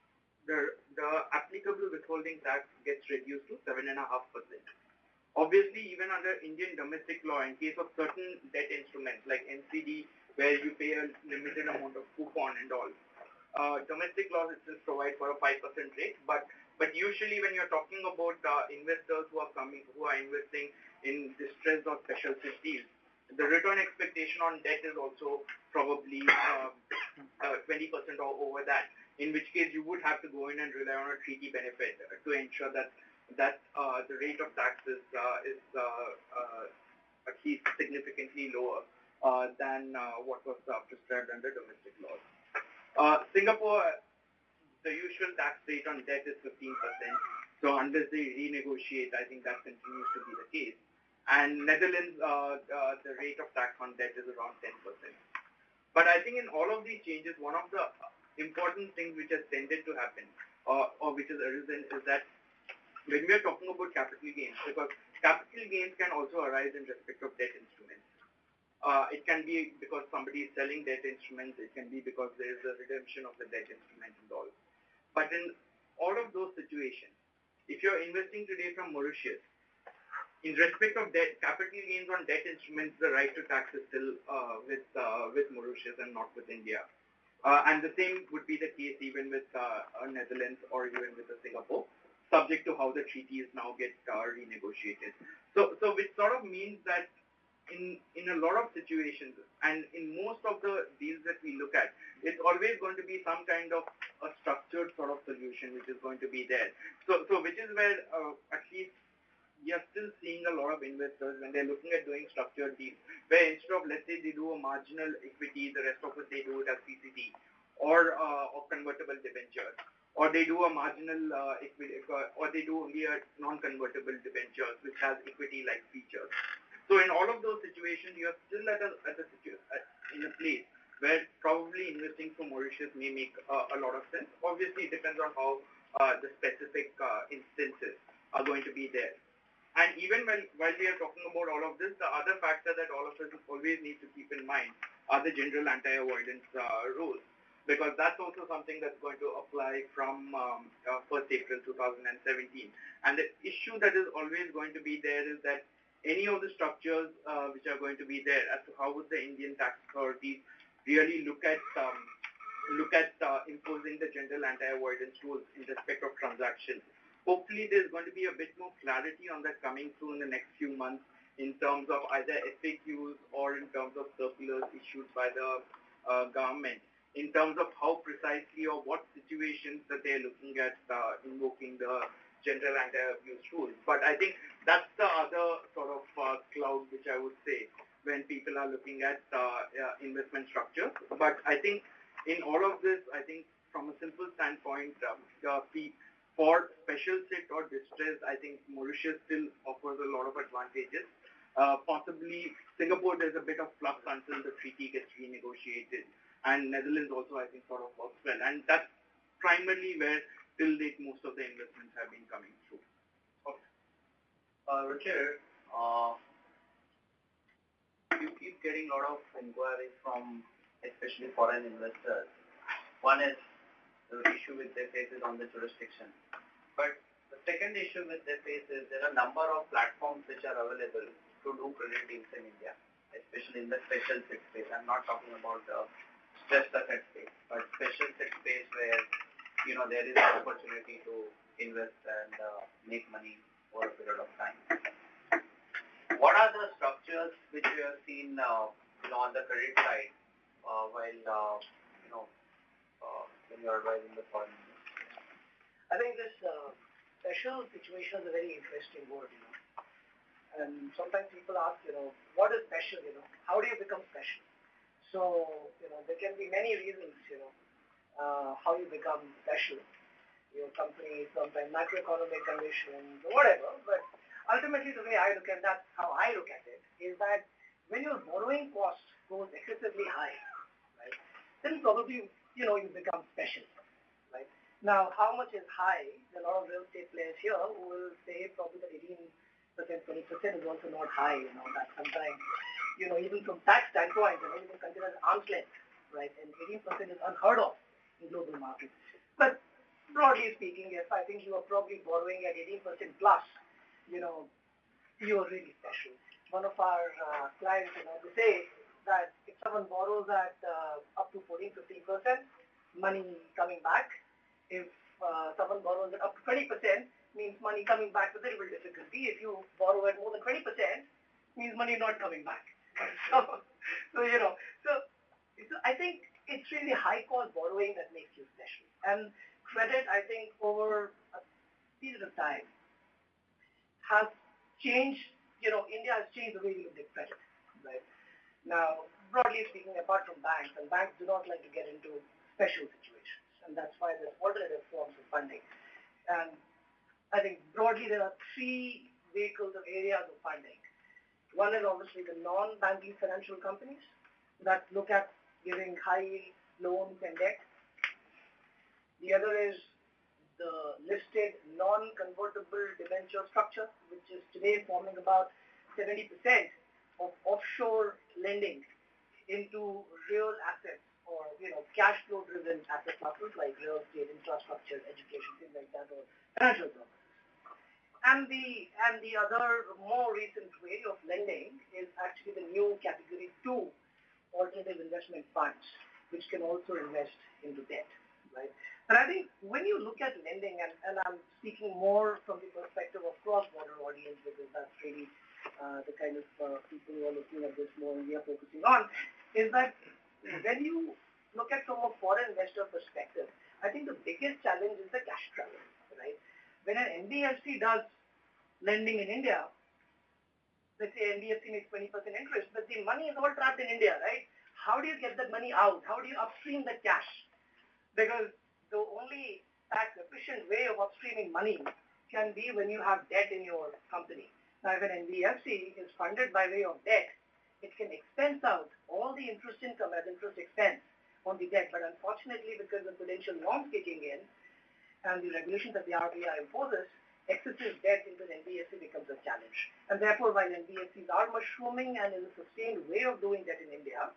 the the applicable withholding tax gets reduced to seven and a half percent. Obviously, even under Indian domestic law, in case of certain debt instruments like N C D, where you pay a limited amount of coupon and all, uh, domestic laws itself provide for a five percent rate. But but usually, when you're talking about uh, investors who are coming, who are investing in distressed or special deals, the return expectation on debt is also probably uh, uh, twenty percent or over that, in which case you would have to go in and rely on a treaty benefit to ensure that that uh, the rate of tax is, uh, is uh, uh, at least significantly lower uh, than uh, what was uh, prescribed under domestic laws. Uh, Singapore, the usual tax rate on debt is fifteen percent, so unless they renegotiate, I think that continues to be the case. And Netherlands, uh, uh, the rate of tax on debt is around ten percent. But I think in all of these changes, one of the important things which has tended to happen, uh, or which has arisen, is that when we are talking about capital gains, because capital gains can also arise in respect of debt instruments. Uh, it can be because somebody is selling debt instruments, it can be because there is a redemption of the debt instrument and all. But in all of those situations, if you're investing today from Mauritius, in respect of debt, capital gains on debt instruments, the right to tax is still uh, with uh, with Mauritius and not with India. Uh, and the same would be the case even with uh, Netherlands or even with Singapore, subject to how the treaties now get uh, renegotiated. So, so which sort of means that in in a lot of situations, and in most of the deals that we look at, it's always going to be some kind of a structured sort of solution which is going to be there. So, so which is where uh, at least we are still seeing a lot of investors when they're looking at doing structured deals, where instead of, let's say, they do a marginal equity, the rest of it they do it as P C D, or uh, or convertible debentures, or they do a marginal uh, equity, or they do only a non-convertible debentures which has equity-like features. So in all of those situations, you are still at a, at a at, in a place where probably investing from Mauritius may make uh, a lot of sense. Obviously, it depends on how uh, the specific uh, instances are going to be there. And even while, while we are talking about all of this, the other factor that all of us always need to keep in mind are the general anti-avoidance uh, rules, because that's also something that's going to apply from um, uh, first April two thousand seventeen. And the issue that is always going to be there is that any of the structures uh, which are going to be there, as to how would the Indian tax authorities really look at um, look at uh, imposing the general anti-avoidance rules in respect of transactions. Hopefully, there's going to be a bit more clarity on that coming through in the next few months in terms of either F A Qs or in terms of circulars issued by the uh, government, in terms of how precisely or what situations that they're looking at uh, invoking the general anti-abuse rules. But I think that's the other sort of uh, cloud which I would say when people are looking at uh, uh, investment structures. But I think in all of this, I think from a simple standpoint, um, uh, for special sit or distress, I think Mauritius still offers a lot of advantages. Uh, possibly Singapore, there's a bit of flux until the treaty gets renegotiated. And Netherlands also, I think, sort of works well. And that's primarily where, till date, most of the investments have been coming through. Okay. Uh, Richard, uh, you keep getting a lot of inquiries from especially foreign investors. One is the issue which they face is on the jurisdiction. But the second issue which they face is there are a number of platforms which are available to do credit deals in India, especially in the special sit space. I'm not talking about the stressed asset space, but special sit space where, you know, there is an opportunity to invest and uh, make money over a period of time. What are the structures structures which we have seen, uh, you know, on the credit side, uh, while, uh, you know, uh, when you are advising the foreign investors? I think this uh, special situation is a very interesting word, you know. And sometimes people ask, you know, what is special, you know? How do you become special? So, you know, there can be many reasons, you know, uh, how you become special. Your company, sometimes macroeconomic conditions, or whatever. But ultimately, the way I look at that, how I look at it, is that when your borrowing cost goes excessively high, right, then probably, you know, you become special, right? Now, how much is high? There are a lot of real estate players here who will say probably that eighteen percent, twenty percent is also not high, you know, that sometimes, you know, even from tax standpoint, you know, you can consider it arm's length, right? And eighteen percent is unheard of in global markets. But broadly speaking, yes, I think you are probably borrowing at eighteen percent plus, you know, you are really special. One of our uh, clients, you know, they say that if someone borrows at uh, up to fourteen, fifteen percent, money coming back. If uh, someone borrows at up to twenty percent, means money coming back with a little difficulty. If you borrow at more than twenty percent, means money not coming back. So, so you know, so, so I think it's really high-cost borrowing that makes you special. And credit, I think, over a period of time has changed, you know, India has changed the way we look at credit, right? Now, broadly speaking, apart from banks, and banks do not like to get into special situations, and that's why there's alternative forms of funding. And I think broadly there are three vehicles or areas of funding. One is obviously the non-banking financial companies that look at giving high loans and debt. The other is the listed non-convertible debenture structure, which is today forming about seventy percent of offshore lending into real assets or, you know, cash flow driven asset classes like real estate, infrastructure, education, things like that, or financial purposes. And the and the other more recent way of lending is actually the new category two alternative investment funds, which can also invest into debt, right? But I think when you look at lending, and, and I'm speaking more from the perspective of cross-border audience because that's really uh, the kind of uh, people who are looking at this more and we are focusing on, is that when you look at from a foreign investor perspective, I think the biggest challenge is the cash trap, right? When an N B F C does lending in India, let's say N B F C makes twenty percent interest, but the money is all trapped in India, right? How do you get that money out? How do you upstream the cash? Because the only tax efficient way of upstreaming money can be when you have debt in your company. Now, if an N B F C is funded by way of debt, it can expense out all the interest income as interest expense on the debt. But unfortunately, because of prudential norms kicking in and the regulations that the R B I imposes, excessive debt into an N B F C becomes a challenge. And therefore, while N B F Cs are mushrooming and is a sustained way of doing that in India,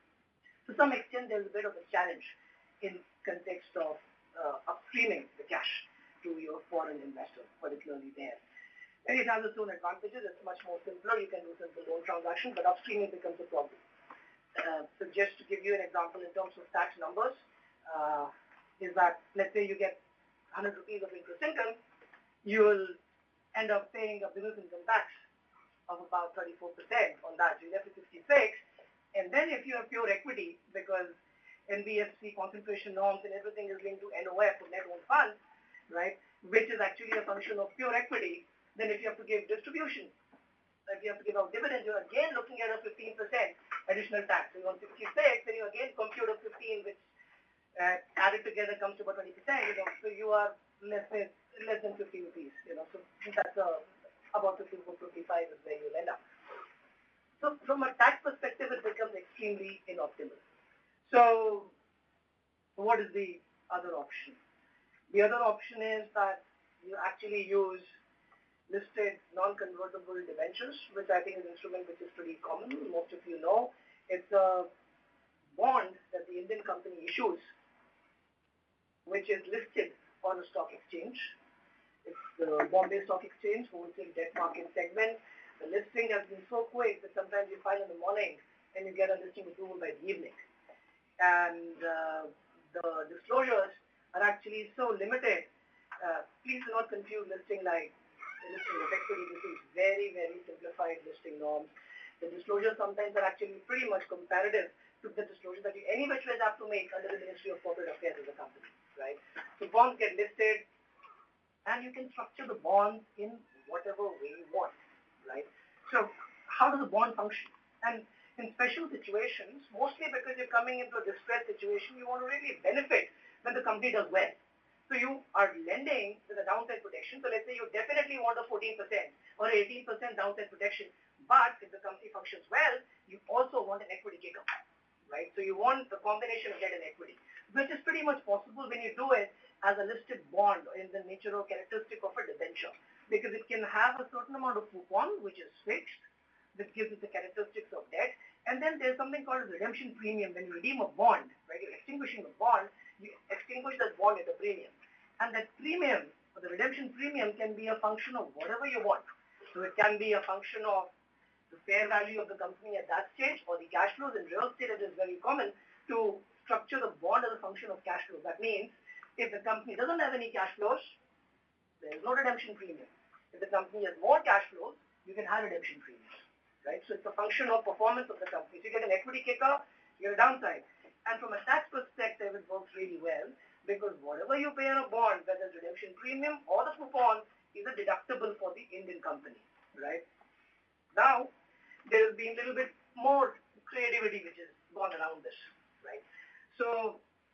to some extent there's a bit of a challenge in context of uh, upstreaming the cash to your foreign investors, particularly there. And it has its own advantages. It's much more simpler. You can do simple loan transactions, but upstreaming becomes a problem. Uh, so just to give you an example in terms of tax numbers, uh, is that let's say you get one hundred rupees of interest income, you will end up paying a business income tax of about thirty-four percent on that. You're left with sixty-six. And then if you have pure equity, because N B F C concentration norms and everything is linked to N O F, or net owned funds, right, which is actually a function of pure equity, then if you have to give distribution, if you have to give out dividends, you're again looking at a fifteen percent additional tax. So you're on sixty-six, then you again compute a fifteen, which uh, added together comes to about twenty percent, you know, so you are less than, less than fifty rupees, you know, so that's uh, about fifty-four, fifty-five is where you'll end up. So from a tax perspective, it becomes extremely inoptimal. So what is the other option? The other option is that you actually use listed non-convertible debentures, which I think is an instrument which is pretty common. Most of you know. It's a bond that the Indian company issues, which is listed on a stock exchange. It's the Bombay Stock Exchange, wholesale debt market segment. The listing has been so quick that sometimes you file in the morning and you get a listing approval by the evening. And uh, the disclosures are actually so limited. Uh, please do not confuse listing like listing of equity. This is very, very simplified listing norms. The disclosures sometimes are actually pretty much comparative to the disclosure that you any which ways have to make under the Ministry of Corporate Affairs as a company, right? So bonds get listed, and you can structure the bonds in whatever way you want, right? So how does a bond function? And in special situations, mostly because you're coming into a distressed situation, you want to really benefit when the company does well. So you are lending with a downside protection. So let's say you definitely want a fourteen percent or eighteen percent downside protection, but if the company functions well, you also want an equity kicker, right? So you want the combination of debt and equity, which is pretty much possible when you do it as a listed bond in the nature or characteristic of a debenture, because it can have a certain amount of coupon, which is fixed, that gives it the characteristics of debt. And then there's something called a redemption premium. When you redeem a bond, right, you're extinguishing a bond, you extinguish that bond at a premium. And that premium, or the redemption premium, can be a function of whatever you want. So it can be a function of the fair value of the company at that stage, or the cash flows. In real estate, it is very common to structure the bond as a function of cash flows. That means if the company doesn't have any cash flows, there is no redemption premium. If the company has more cash flows, you can have redemption premiums, right? So it's a function of performance of the company. If you get an equity kicker, you get a downside. And from a tax perspective, it works really well, because whatever you pay on a bond, whether it's redemption premium or the coupon, is a deductible for the Indian company, right? Now, there has been a little bit more creativity which has gone around this, right? So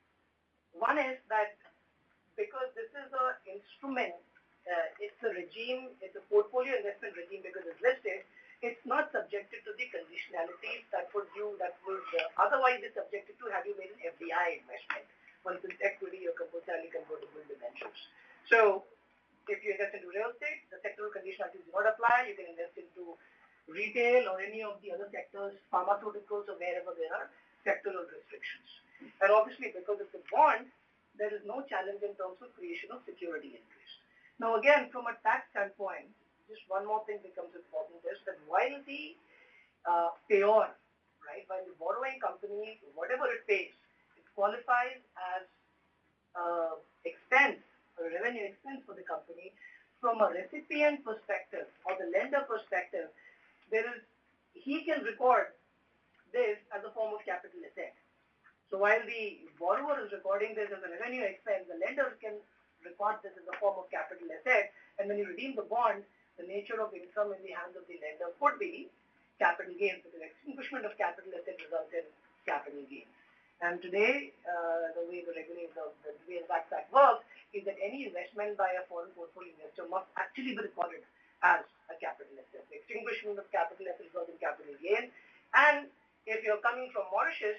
one is that because this is an instrument, uh, it's a regime, it's a portfolio investment regime because it's listed, it's not subjected to the conditionalities that would you, that would uh, otherwise be subjected to have you made an F D I investment, for instance, equity or compulsorily convertible debentures. So if you invest into real estate, the sectoral conditionalities do not apply. You can invest into retail or any of the other sectors, pharmaceuticals or wherever there are sectoral restrictions. And obviously because it's a bond, there is no challenge in terms of creation of security interest. Now again, from a tax standpoint, just one more thing becomes important is that while the uh, payor, right, while the borrowing company, whatever it pays, it qualifies as uh, expense or revenue expense for the company, from a recipient perspective or the lender perspective, there is, he can record this as a form of capital asset. So while the borrower is recording this as a revenue expense, the lender can record this as a form of capital asset, and when you redeem the bond, the nature of income in the hands of the lender could be capital gains, because extinguishment of capital asset results in capital gains. And today, uh, the way the regulator, the way the Tax Act works, is that any investment by a foreign portfolio investor must actually be recorded as a capital asset. The extinguishment of capital asset results in capital gain. And if you're coming from Mauritius,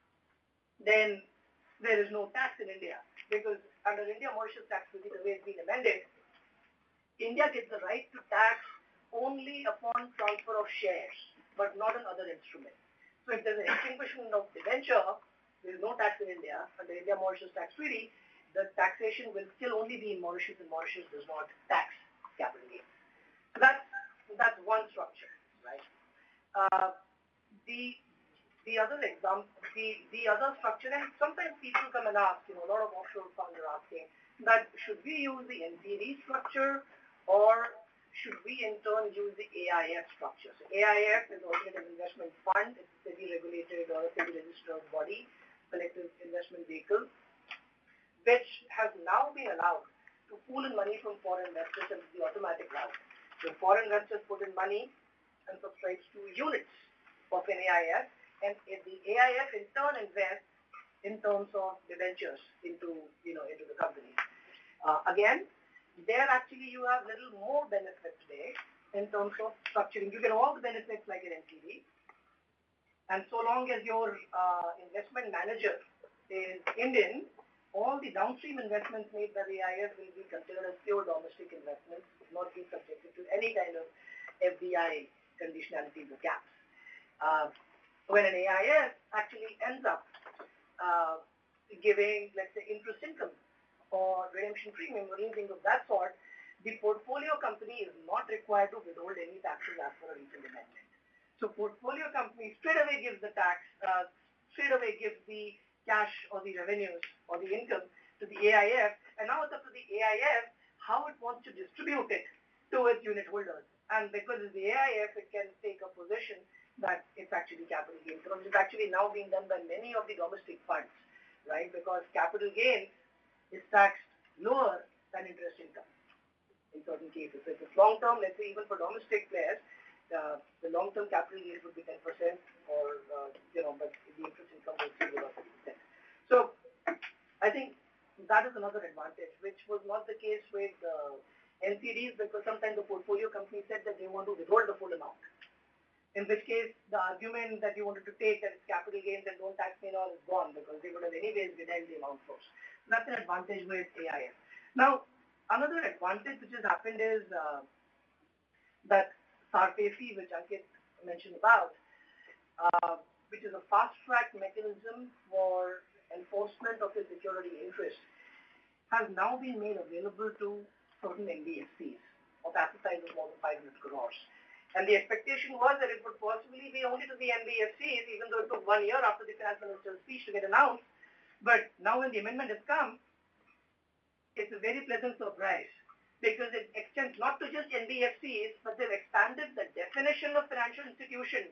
then there is no tax in India, because under India-Mauritius tax treaty, the way it's been amended, India gets the right to tax only upon transfer of shares, but not on other instruments. So if there's an extinguishment of debenture, there is no tax in India. Under India-Mauritius tax treaty, the taxation will still only be in Mauritius, and Mauritius does not tax capital gains. So that's, that's one structure, right? Uh, the The other example, the, the other structure, and sometimes people come and ask, you know, a lot of offshore funds are asking that should we use the N P V structure or should we in turn use the A I F structure? So A I F is Alternative Investment Fund. It's a SEBI regulated or a SEBI registered body, collective investment vehicle, which has now been allowed to pool in money from foreign investors and the automatic route. So foreign investors put in money and subscribes to units of an A I F. And if the A I F in turn invests in terms of debentures into, you know, into the company. Uh, again, there actually you have little more benefit today in terms of structuring. You get all the benefits like an N P V. And so long as your uh, investment manager is Indian, all the downstream investments made by the A I F will be considered as pure domestic investments, not be subjected to any kind of F D I conditionalities or caps. Uh, when an A I F actually ends up uh, giving, let's say, interest income or redemption premium or anything of that sort, the portfolio company is not required to withhold any taxes as per a recent amendment. So portfolio company straight away gives the tax, uh, straight away gives the cash or the revenues or the income to the A I F, and now it's up to the A I F how it wants to distribute it to its unit holders. And because it's the A I F, it can take a position that it's actually capital gains, because it's actually now being done by many of the domestic funds, right? Because capital gains is taxed lower than interest income in certain cases. So if it's long term, let's say even for domestic players, uh, the long term capital gains would be ten percent, or uh, you know, but the interest income will still be about thirty percent. So I think that is another advantage, which was not the case with uh, N C Ds, because sometimes the portfolio company said that they want to withhold the full amount. In which case, the argument that you wanted to take that it's capital gains and don't tax me and all is gone, because they would have anyways withheld the amount first. That's an advantage with A I F. Now, another advantage which has happened is uh, that SARFAESI, which Ankit mentioned about, uh, which is a fast-track mechanism for enforcement of the security interest, has now been made available to certain N B F Cs of asset size of more than five hundred crores. And the expectation was that it would possibly be only to the N B F Cs, even though it took one year after the finance minister's speech to get announced. But now when the amendment has come, it's a very pleasant surprise, because it extends not to just N B F Cs, but they've expanded the definition of financial institution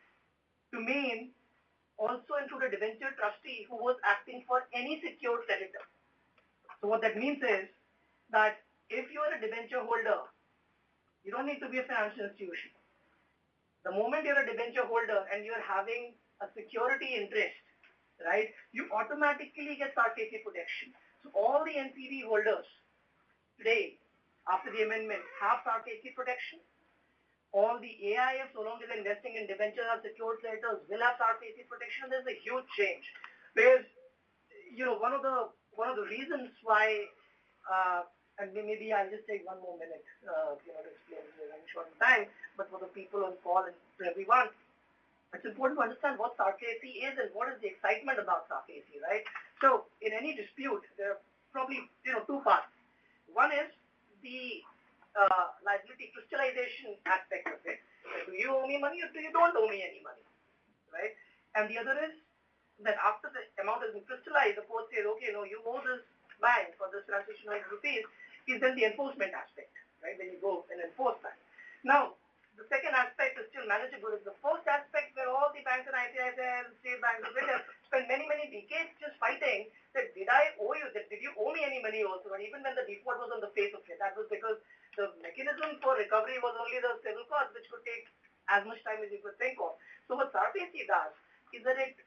to mean also include a debenture trustee who was acting for any secured creditor. So what that means is that if you are a debenture holder, you don't need to be a financial institution. The moment you're a debenture holder and you're having a security interest, right, you automatically get SARFAESI protection. So all the N C D holders today, after the amendment, have SARFAESI protection. All the A I F, so long as they're investing in debentures or secured creditors, will have SARFAESI protection. There's a huge change. Because, you know, one of the one of the reasons why uh, and maybe I'll just take one more minute, uh, you know, to explain this in short time, but for the people on call and for everyone, it's important to understand what SARFAESI is and what is the excitement about SARFAESI, right? So, in any dispute, there are probably, you know, two parts. One is the uh, liability crystallization aspect of it. Do you owe me money or do you don't owe me any money, right? And the other is that after the amount has been crystallized, the court says, okay, no, you owe this bank for this transaction of rupees, is then the enforcement aspect, right, when you go and enforce that. Now, the second aspect is still manageable. Is the first aspect where all the banks and I C I C I and state banks and India spend many, many decades just fighting that did I owe you, that did you owe me any money also, and even when the default was on the face of it, that was because the mechanism for recovery was only the civil court, which could take as much time as you could think of. So what SARFAESI does is that it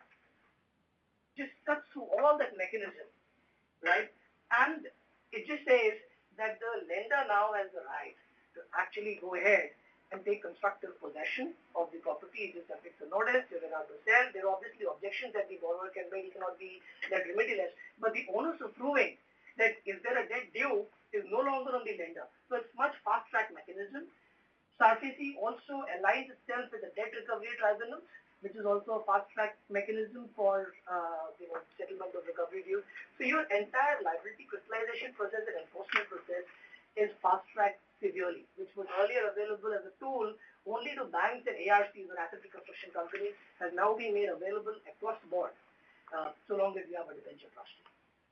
just cuts through all that mechanism, right, and it just says that the lender now has the right to actually go ahead and take constructive possession of the property. It just affixes a notice, you're allowed to sell. There are obviously objections that the borrower can make, it cannot be that remedialist, but the onus of proving that is there a debt due is no longer on the lender. So it's much fast-track mechanism. SARFAESI also aligns itself with the debt recovery tribunal, which is also a fast-track mechanism for uh, you know, settlement of recovery dues. So your entire liability crystallization process and enforcement process is fast-tracked severely, which was earlier available as a tool only to banks and A R Cs or asset reconstruction companies, has now been made available across the board, uh, so long as you have a debenture trustee.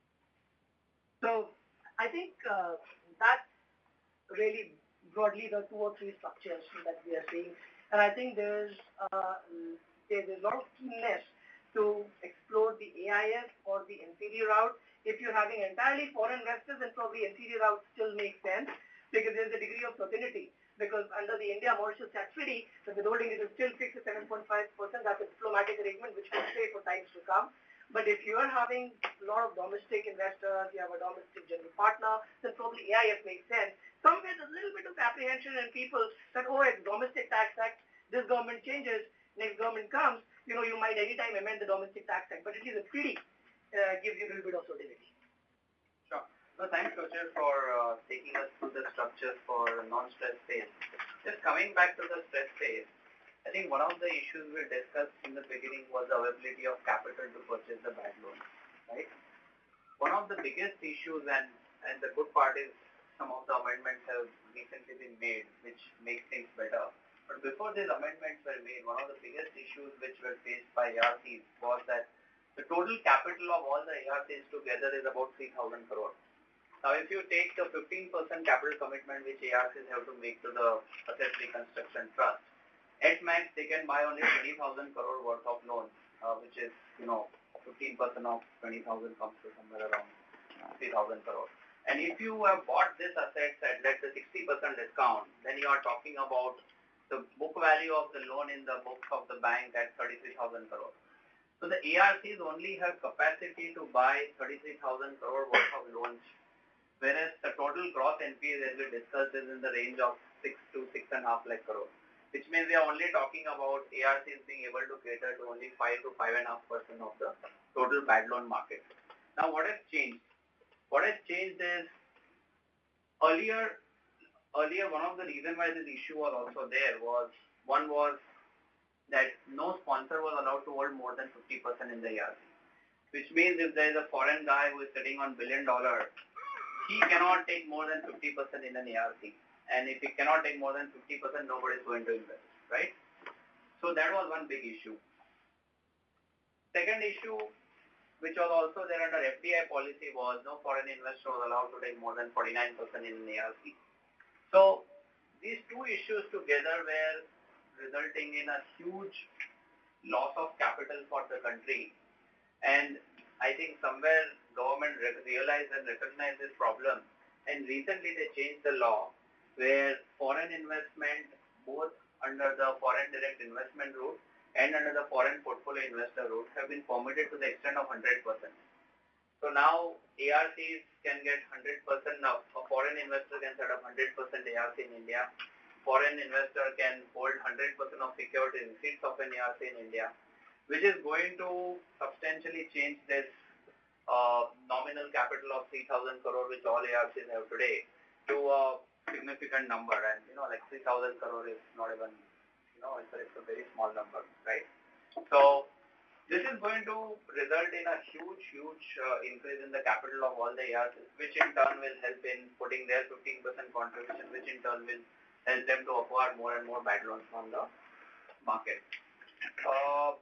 So I think uh, that really broadly the two or three structures that we are seeing, and I think there's uh, there's a lot of keenness to explore the A I S or the N C D route. If you're having entirely foreign investors, then probably N C D route still makes sense, because there's a degree of certainty. Because under the India Mauritius Tax Treaty, the withholding is still fixed at seven point five percent. That's a diplomatic arrangement which will stay for times to come. But if you are having a lot of domestic investors, you have a domestic general partner, then probably A I S makes sense. Somewhere there's a little bit of apprehension in people that, oh, it's domestic tax act, this government changes, next government comes, you know, you might anytime amend the domestic tax act, but at least a treaty uh, gives you a little bit of solidity. Sure. So thanks, Roger, for uh, taking us through the structures for non-stress phase. Just coming back to the stress phase, I think one of the issues we discussed in the beginning was the availability of capital to purchase the bad loan, right? One of the biggest issues, and, and the good part is some of the amendments have recently been made, which make things better. But before these amendments were made, one of the biggest issues which were faced by A R Cs was that the total capital of all the A R Cs together is about three thousand crores. Now, if you take the fifteen percent capital commitment which A R Cs have to make to the asset reconstruction trust, At max, they can buy only twenty thousand crore worth of loans, uh, which is, you know, fifteen percent of twenty thousand comes to somewhere around three thousand crore. And if you have bought this asset at, let's say, sixty percent discount, then you are talking about the book value of the loan in the books of the bank at thirty-three thousand crore. So the A R Cs only have capacity to buy thirty-three thousand crore worth of loans, whereas the total gross N P A, as we discussed, is in the range of six to six and a half lakh crore, which means we are only talking about A R Cs being able to cater to only five to five and a half percent of the total bad loan market. Now, what has changed? What has changed is earlier, earlier one of the reasons why this issue was also there was, one was that no sponsor was allowed to hold more than fifty percent in the A R C, which means if there is a foreign guy who is sitting on billion dollars, he cannot take more than fifty percent in an A R C. And if he cannot take more than fifty percent, nobody is going to invest, right? So that was one big issue. Second issue, which was also there under F D I policy, was no foreign investor was allowed to take more than forty-nine percent in an A R C. So these two issues together were resulting in a huge loss of capital for the country. And I think somewhere government realized and recognized this problem. And recently they changed the law where foreign investment, both under the foreign direct investment route and under the foreign portfolio investor route, have been permitted to the extent of one hundred percent. So now A R Cs can get one hundred percent now. A foreign investor can set up one hundred percent A R C in India. Foreign investor can hold one hundred percent of security receipts of an A R C in India, which is going to substantially change this uh, nominal capital of three thousand crore, which all A R Cs have today, to a significant number. And, you know, like three thousand crore is not even, you know, it's a, it's a very small number, right? So this is going to result in a huge, huge uh, increase in the capital of all the A R Cs, which in turn will help in putting their fifteen percent contribution, which in turn will help them to acquire more and more bad loans from the market. Uh,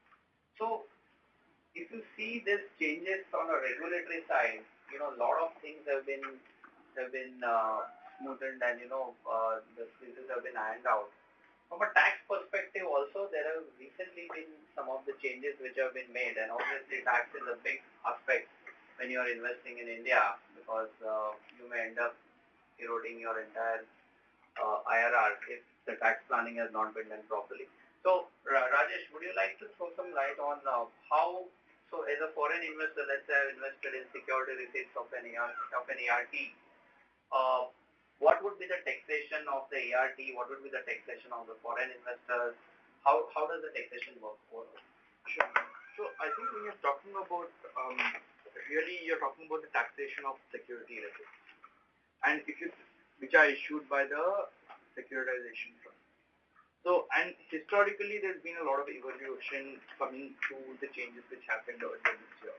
so if you see these changes on a regulatory side, you know, a lot of things have been have been uh, smoothened, and, you know, uh, the pieces have been ironed out. From a tax perspective also, there have recently been some of the changes which have been made, and obviously tax is a big aspect when you are investing in India, because uh, you may end up eroding your entire uh, I R R if the tax planning has not been done properly. So, Ra Rajesh, would you like to throw some light on uh, how, so as a foreign investor, let's say I've invested in security receipts of an, of an A R T, uh, what would be the taxation of the A R T? What would be the taxation of the foreign investors? How how does the taxation work? Sure. So I think when you're talking about, um, really you're talking about the taxation of security receipts, and if you, which are issued by the securitization trust. So, and historically there's been a lot of evolution coming through the changes which happened earlier this year.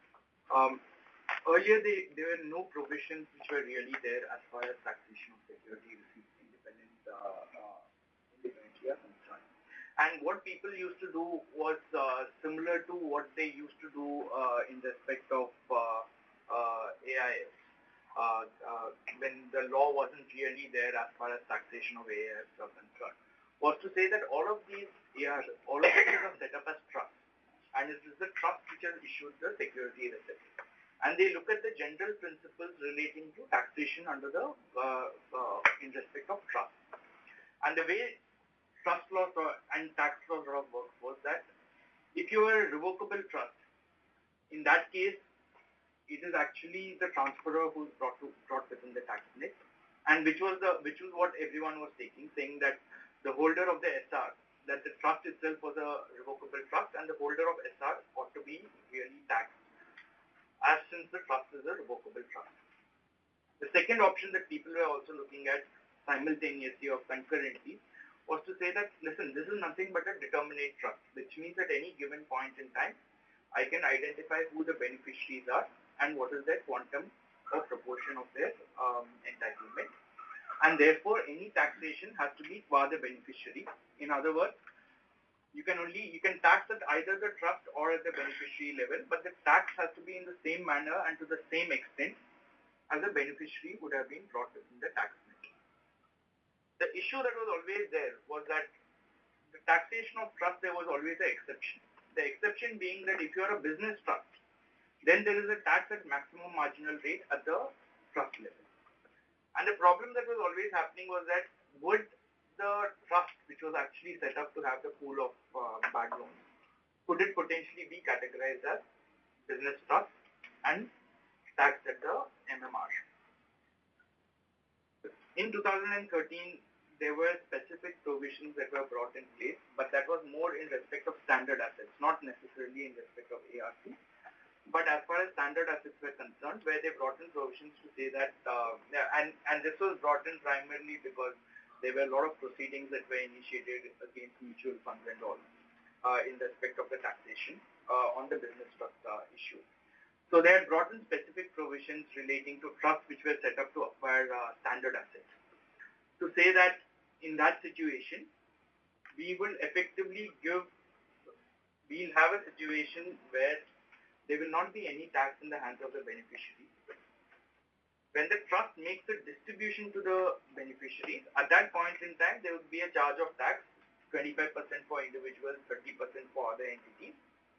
Um, Earlier, they, there were no provisions which were really there as far as taxation of security receipts independent, uh, uh, independently are concerned. And what people used to do was uh, similar to what they used to do uh, in respect of uh, uh, A I S, uh, uh, when the law wasn't really there as far as taxation of A I S are concerned, was to say that all of these A R, all of these are set up as trusts, and it is the trust which has issued the security receipts. And they look at the general principles relating to taxation under the, uh, uh, in respect of trust. And the way trust laws and tax laws sort of work was that if you are a revocable trust, in that case, it is actually the transferor who is brought to brought within the tax net, and which was the which was what everyone was taking, saying that the holder of the S R, that the trust itself was a revocable trust, and the holder of S R ought to be really taxed, as since the trust is a revocable trust. The second option that people were also looking at simultaneously or concurrently was to say that, listen, this is nothing but a determinate trust, which means at any given point in time, I can identify who the beneficiaries are and what is their quantum or proportion of their um, entitlement. And therefore, any taxation has to be qua the beneficiary. In other words, you can only, you can tax at either the trust or at the beneficiary level, but the tax has to be in the same manner and to the same extent as the beneficiary would have been brought within the tax net. The issue that was always there was that the taxation of trust, there was always an exception. The exception being that if you are a business trust, then there is a tax at maximum marginal rate at the trust level. And the problem that was always happening was that would the trust, which was actually set up to have the pool of uh, bad loans, could it potentially be categorized as business trust and taxed at the M M R? In two thousand thirteen, there were specific provisions that were brought in place, but that was more in respect of standard assets, not necessarily in respect of A R C. But as far as standard assets were concerned, where they brought in provisions to say that, uh, and, and this was brought in primarily because there were a lot of proceedings that were initiated against mutual funds and all uh, in respect of the taxation uh, on the business trust uh, issue. So they had brought in specific provisions relating to trusts which were set up to acquire uh, standard assets. To say that in that situation, we will effectively give, we'll have a situation where there will not be any tax in the hands of the beneficiary. When the trust makes a distribution to the beneficiaries, at that point in time, there will be a charge of tax, twenty-five percent for individuals, thirty percent for other entities.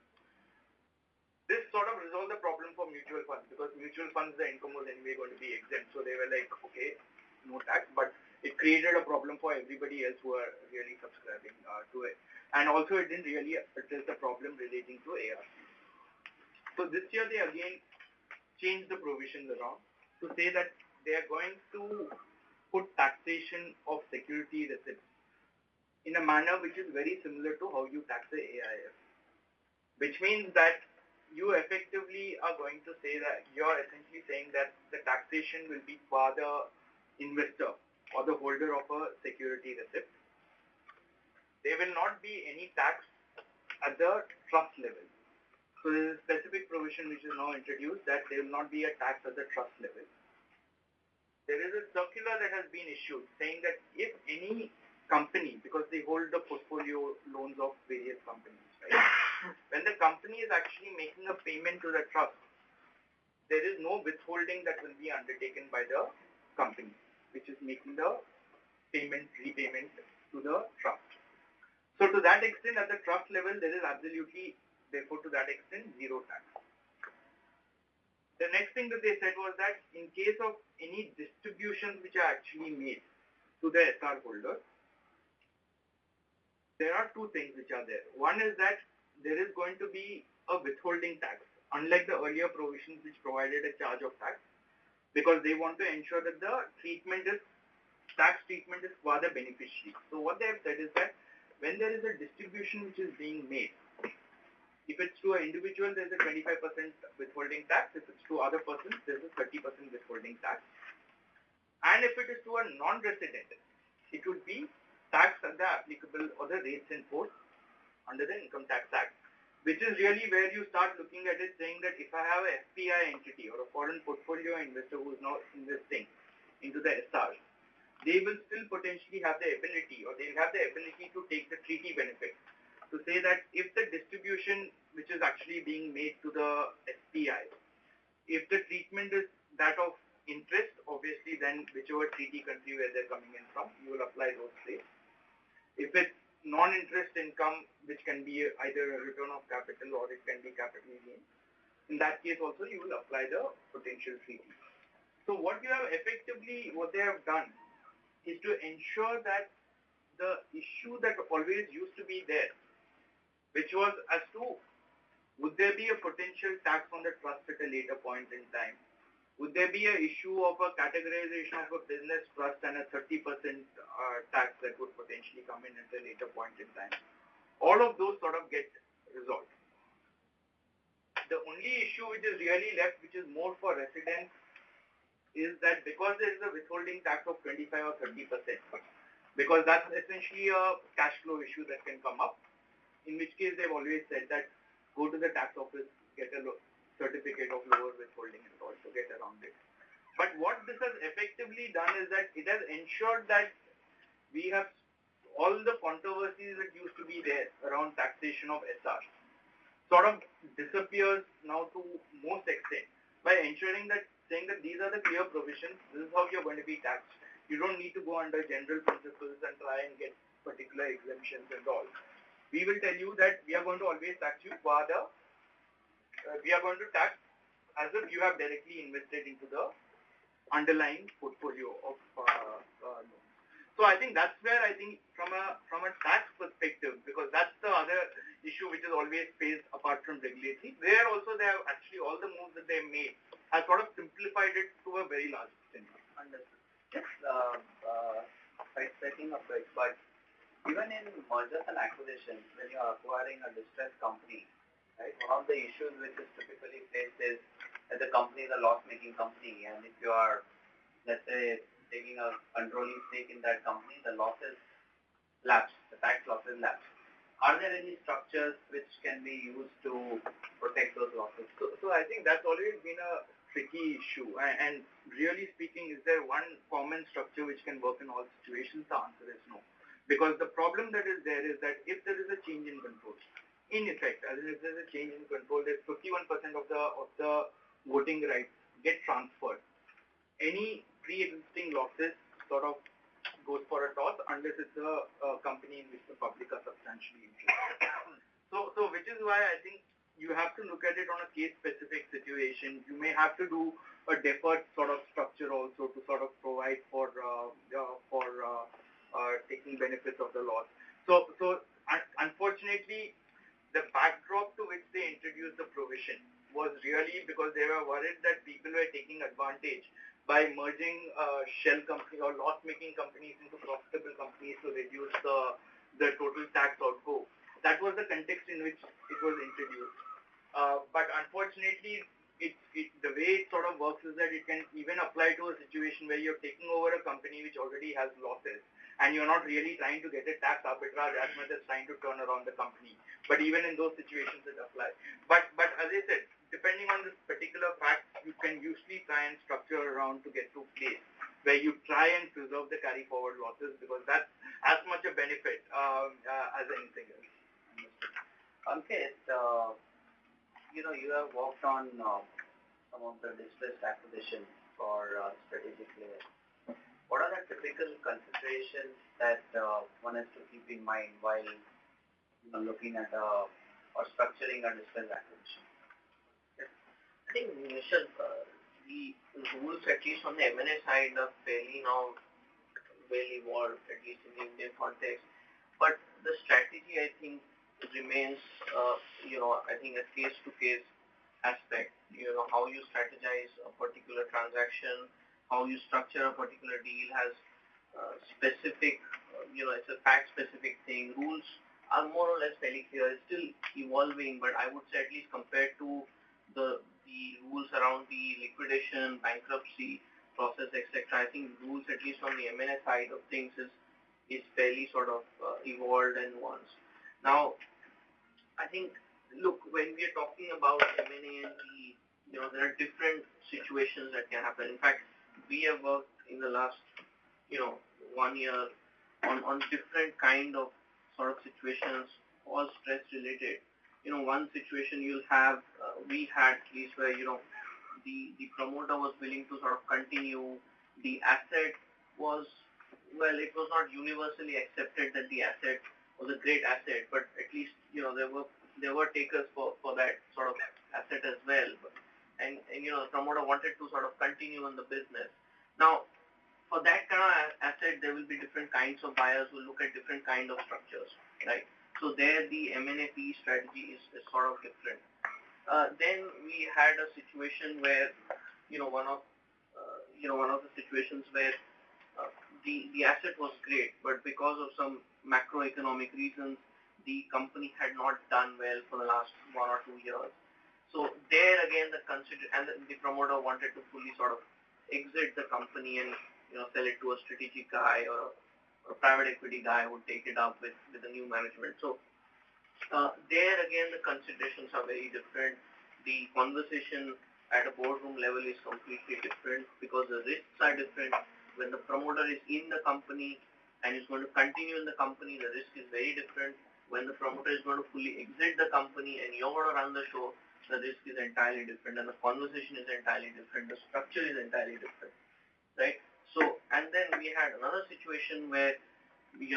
This sort of resolved the problem for mutual funds because mutual funds, the income was anyway going to be exempt. So they were like, okay, no tax, but it created a problem for everybody else who are really subscribing uh, to it. And also it didn't really address the problem relating to A R C. So this year they again changed the provisions around to say that they are going to put taxation of security receipts in a manner which is very similar to how you tax the A I F. Which means that you effectively are going to say that you're essentially saying that the taxation will be for the investor or the holder of a security receipt. There will not be any tax at the trust level. So there is a specific provision which is now introduced that there will not be a tax at the trust level. There is a circular that has been issued saying that if any company, because they hold the portfolio loans of various companies, right? When the company is actually making a payment to the trust, there is no withholding that will be undertaken by the company, which is making the payment, repayment to the trust. So to that extent, at the trust level, there is absolutely, therefore to that extent, zero tax. The next thing that they said was that in case of any distributions which are actually made to the S R holder, there are two things which are there. One is that there is going to be a withholding tax, unlike the earlier provisions which provided a charge of tax, because they want to ensure that the treatment is, tax treatment is for the beneficiary. So what they have said is that when there is a distribution which is being made, if it's to an individual, there's a twenty-five percent withholding tax. If it's to other persons, there's a thirty percent withholding tax. And if it is to a non-resident, it would be taxed at the applicable or the rates in force under the Income Tax Act, which is really where you start looking at it saying that if I have a F P I entity or a foreign portfolio investor who is now investing into the S Rs, they will still potentially have the ability or they'll have the ability to take the treaty benefit to say that if the distribution which is actually being made to the S P I, if the treatment is that of interest, obviously then whichever treaty country where they're coming in from, you will apply those rates. If it's non-interest income, which can be either a return of capital or it can be capital gain, in that case also you will apply the potential treaty. So what you have effectively, what they have done is to ensure that the issue that always used to be there, which was as to would there be a potential tax on the trust at a later point in time? Would there be an issue of a categorization of a business trust and a thirty percent uh, tax that would potentially come in at a later point in time? All of those sort of get resolved. The only issue which is really left, which is more for residents, is that because there is a withholding tax of twenty-five or thirty percent, because that's essentially a cash flow issue that can come up, in which case they've always said that go to the tax office, get a certificate of lower withholding and all to get around it. But what this has effectively done is that it has ensured that we have all the controversies that used to be there around taxation of S R sort of disappears now to most extent by ensuring that saying that these are the clear provisions, this is how you're going to be taxed. You don't need to go under general principles and try and get particular exemptions and all. We will tell you that we are going to always tax you for the, uh, we are going to tax as if you have directly invested into the underlying portfolio of uh, uh, loans. So I think that's where I think from a from a tax perspective, because that's the other issue which is always faced apart from regulatory. There also they have actually all the moves that they made have sort of simplified it to a very large extent. Understood. Just uh, uh, side-setting a bit, but even in mergers and acquisitions, when you are acquiring a distressed company, right, one of the issues which is typically faced is that the company is a loss-making company, and if you are, let's say, taking a controlling stake in that company, the losses lapse, the tax losses lapse. Are there any structures which can be used to protect those losses? So, so I think that's always been a tricky issue. And, and really speaking, is there one common structure which can work in all situations? The answer is no. Because the problem that is there is that if there is a change in control, in effect, as in if there is a change in control, there's fifty-one percent of the of the voting rights get transferred. Any pre-existing losses sort of goes for a toss unless it's a, a company in which the public are substantially interested. so, so which is why I think you have to look at it on a case-specific situation. You may have to do a deferred sort of structure also to sort of provide for uh, uh, for uh, uh, taking benefits of the loss. So, so un unfortunately, the backdrop to which they introduced the provision was really because they were worried that people were taking advantage by merging uh, shell companies or loss-making companies into profitable companies to reduce the the total tax outgo. That was the context in which it was introduced. Uh, but unfortunately, it, it, the way it sort of works is that it can even apply to a situation where you're taking over a company which already has losses, and you're not really trying to get a tax arbitrage as much as trying to turn around the company. But even in those situations, it applies. But but as I said, depending on this particular fact, you can usually try and structure around to get to a place where you try and preserve the carry forward losses, because that's as much a benefit um, uh, as anything else. Ankit, uh, you know, you have worked on uh, some of the distressed acquisitions for uh, strategic players. What are the typical considerations that uh, one has to keep in mind while you know, looking at a, or structuring a distressed acquisition? I think initial uh, the rules, at least on the M and A side, are fairly now well evolved, at least in the Indian context. But the strategy, I think, remains, uh, you know, I think a case-to-case aspect. You know, how you strategize a particular transaction, how you structure a particular deal has uh, specific, uh, you know, it's a fact-specific thing. Rules are more or less fairly clear. It's still evolving, but I would say at least compared to the the rules around the liquidation, bankruptcy process, et cetera. I think rules, at least on the M and A side of things, is is fairly sort of uh, evolved and nuanced. Now, I think, look, when we are talking about M and A and the, you know, there are different situations that can happen. In fact, we have worked in the last, you know, one year on on different kind of sort of situations, all stress related. You know, one situation you'll have, uh, we had at least where, you know, the, the promoter was willing to sort of continue, the asset was, well, it was not universally accepted that the asset was a great asset, but at least, you know, there were, there were takers for, for that sort of asset as well. And, and, you know, the promoter wanted to sort of continue in the business. Now, for that kind of asset, there will be different kinds of buyers who look at different kind of structures, right? So there, the M and A P strategy is, is sort of different. Uh, then we had a situation where, you know, one of, uh, you know, one of the situations where uh, the the asset was great, but because of some macroeconomic reasons, the company had not done well for the last one or two years. So there again, the consider and the, the promoter wanted to fully sort of exit the company and, you know, sell it to a strategic guy or a a private equity guy would take it up with, with the new management. So uh, there again, the considerations are very different. The conversation at a boardroom level is completely different because the risks are different. When the promoter is in the company and is going to continue in the company, the risk is very different. When the promoter is going to fully exit the company and you're going to run the show, the risk is entirely different and the conversation is entirely different. The structure is entirely different, right? So, and then we had another situation where, you know,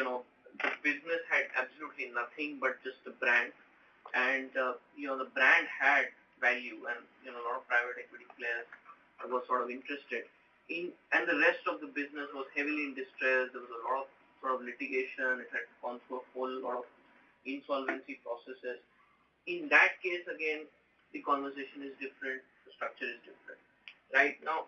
the business had absolutely nothing but just a brand, and uh, you know the brand had value, and you know a lot of private equity players were sort of interested in, and the rest of the business was heavily in distress. There was a lot of sort of litigation. It had gone through a whole lot of insolvency processes. In that case, again, the conversation is different, the structure is different. Right now,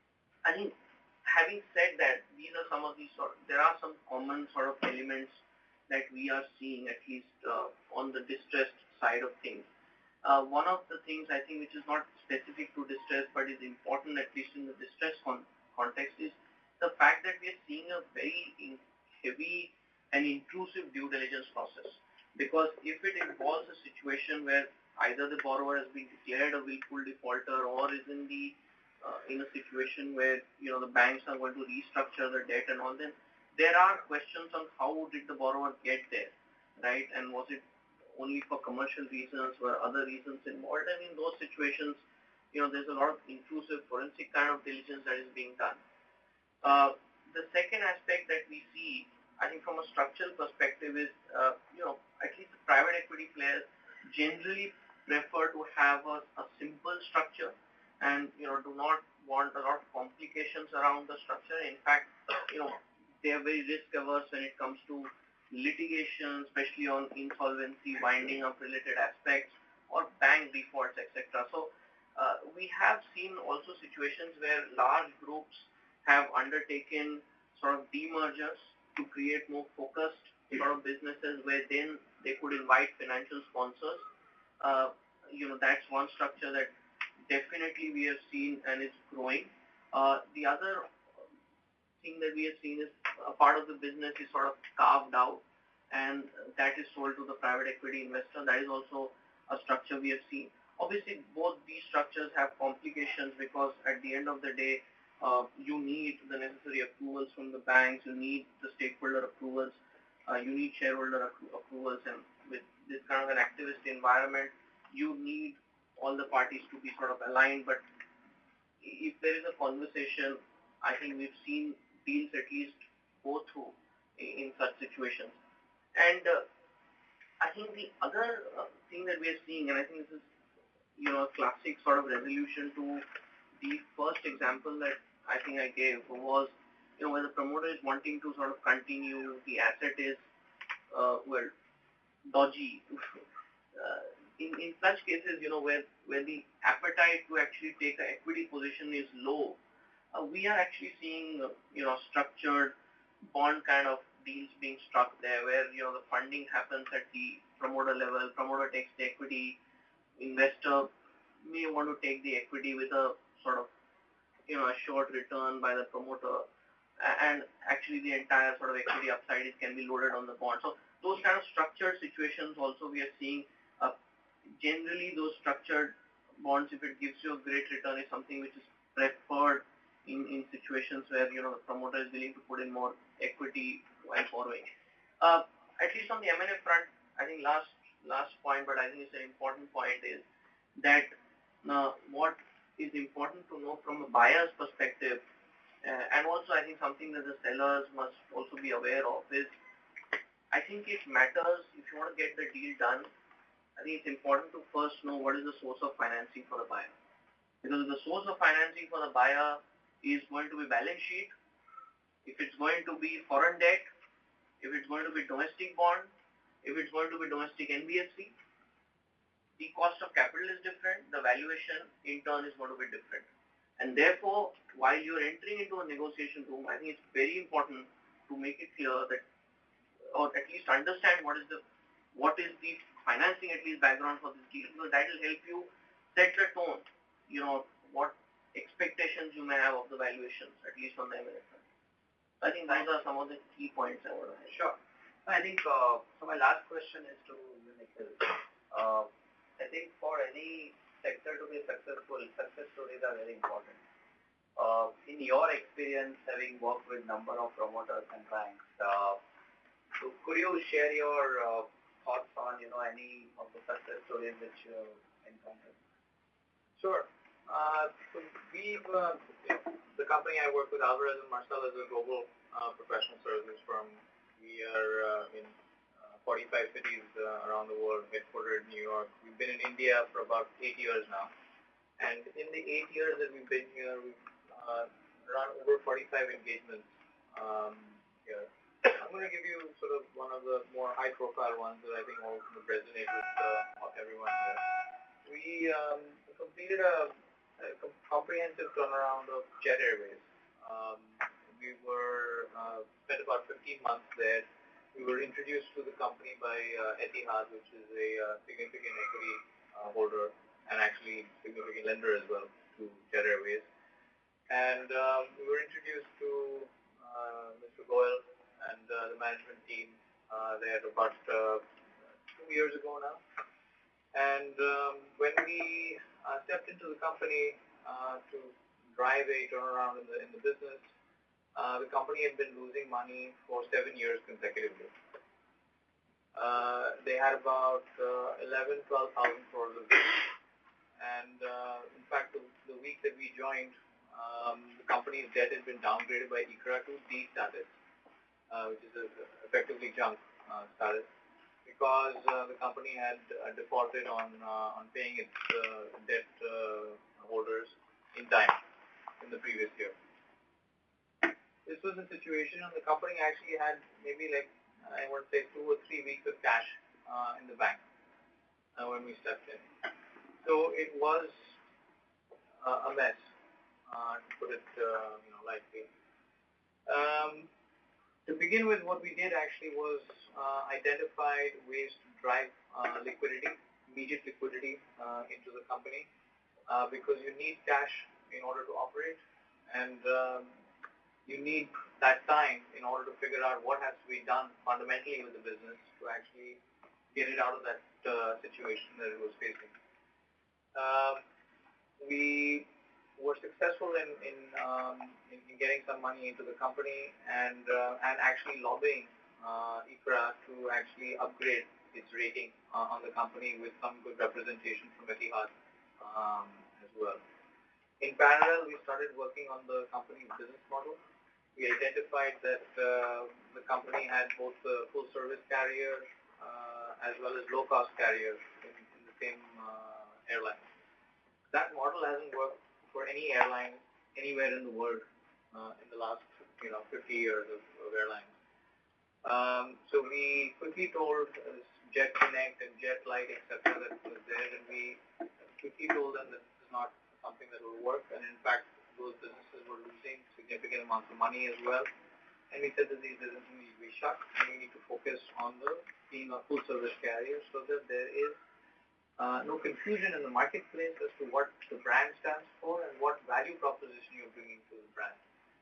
I think having said that, these are some of these sort there are some common sort of elements that we are seeing, at least uh, on the distressed side of things. Uh, one of the things I think which is not specific to distress but is important, at least in the distress con- context, is the fact that we are seeing a very in- heavy and intrusive due diligence process. Because if it involves a situation where either the borrower has been declared a willful defaulter or is in the uh, in a situation where you know the banks are going to restructure the debt and all, then there are questions on how did the borrower get there, right? And was it only for commercial reasons, were other reasons involved? And in those situations, you know, there's a lot of intrusive forensic kind of diligence that is being done. Uh, the second aspect that we see, I think from a structural perspective, is, uh, you know, at least the private equity players generally prefer to have a, a simple structure and, you know, do not want a lot of complications around the structure. In fact, you know, they are very risk averse when it comes to litigation, especially on insolvency, winding up related aspects, or bank defaults, et cetera. So uh, we have seen also situations where large groups have undertaken sort of demergers to create more focused sort of businesses where then they could invite financial sponsors. Uh, you know, that's one structure that definitely we have seen and is growing. Uh, the other thing that we have seen is a part of the business is sort of carved out and that is sold to the private equity investor. That is also a structure we have seen. Obviously, both these structures have complications because at the end of the day, uh, you need the necessary approvals from the banks, you need the stakeholder approvals, uh, you need shareholder appro- approvals, and with this kind of an activist environment, you need all the parties to be sort of aligned. But if there is a conversation, I think we've seen deals at least go through in, in such situations. And uh, I think the other uh, thing that we are seeing, and I think this is, you know, a classic sort of resolution to the first example that I think I gave was, you know, where the promoter is wanting to sort of continue, the asset is, uh, well, dodgy. uh, in, in such cases, you know, where, where the appetite to actually take an equity position is low, uh, we are actually seeing, uh, you know, structured bond kind of deals being struck there where, you know, the funding happens at the promoter level, promoter takes the equity, investor may want to take the equity with a sort of, you know, a short return by the promoter, and actually the entire sort of equity upside is, can be loaded on the bond. So those kind of structured situations also we are seeing. Uh, generally, those structured bonds, if it gives you a great return, is something which is preferred in, in situations where, you know, the promoter is willing to put in more equity while borrowing. Uh, at least on the M and A front, I think last last point, but I think it's an important point, is that uh, what is important to know from a buyer's perspective, uh, and also I think something that the sellers must also be aware of, is I think it matters if you want to get the deal done. I think it's important to first know what is the source of financing for the buyer. Because if the source of financing for the buyer is going to be balance sheet, if it's going to be foreign debt, if it's going to be domestic bond, if it's going to be domestic N B F C, the cost of capital is different, the valuation in turn is going to be different. And therefore, while you're entering into a negotiation room, I think it's very important to make it clear that, or at least understand what is the what is the financing at least background for this deal, because that will help you set the tone, you know, what expectations you may have of the valuations, at least on the M and A front. I think those are some of the key points I want to have. Sure. I think, uh, so my last question is to you, Nikhil. Uh, I think for any sector to be successful, success stories are very important. Uh, in your experience, having worked with number of promoters and banks, uh, so could you share your uh, thoughts on, you know, any of the success stories which you have encountered? Sure. Uh, so we, uh, the company I work with, Alvarez and Marcel, is a global uh, professional services firm. We are uh, in uh, forty-five cities uh, around the world, headquartered in New York. We've been in India for about eight years now. And in the eight years that we've been here, we've uh, run over forty-five engagements um, here. I'm going to give you sort of one of the more high-profile ones that I think will resonate with uh, everyone here. We um, completed a, a comprehensive turnaround of Jet Airways. Um, we were uh, spent about fifteen months there. We were introduced to the company by uh, Etihad, which is a uh, significant equity uh, holder and actually significant lender as well to Jet Airways. And um, we were introduced to uh, Mister Goyal and uh, the management team uh, there about uh, two years ago now. And um, when we uh, stepped into the company uh, to drive a turnaround in the in the business, uh, the company had been losing money for seven years consecutively. Uh, they had about uh, eleven, twelve thousand crores of debt. And uh, in fact, the, the week that we joined, um, the company's debt had been downgraded by ICRA to D status, uh, which is a, effectively junk uh, status, because uh, the company had uh, defaulted on uh, on paying its uh, debt uh, holders in time in the previous year. This was a situation, and the company actually had maybe like, I want to say, two or three weeks of cash uh, in the bank uh, when we stepped in. So it was uh, a mess, uh, to put it uh, you know lightly. Um, to begin with, what we did actually was uh, identified ways to drive uh, liquidity, immediate liquidity uh, into the company, uh, because you need cash in order to operate, and um, you need that time in order to figure out what has to be done fundamentally with the business to actually get it out of that uh, situation that it was facing. Um, we were successful in in, um, in in getting some money into the company and uh, and actually lobbying uh, ICRA to actually upgrade its rating uh, on the company with some good representation from Etihad um, as well. In parallel, we started working on the company's business model. We identified that uh, the company had both a full-service carrier uh, as well as low-cost carrier in, in the same uh, airline. That model hasn't worked for any airline anywhere in the world uh, in the last, you know, fifty years of, of airlines. Um, so we quickly told uh, Jet Connect and Jet Light, et cetera, that was there, and we quickly told them that this is not something that will work, and in fact, those businesses were losing significant amounts of money as well. And we said that these businesses need to be shut, and we need to focus on the being a full-service carrier so that there is uh, no confusion in the marketplace as to what the brand stands for and what value proposition you're bringing to the brand.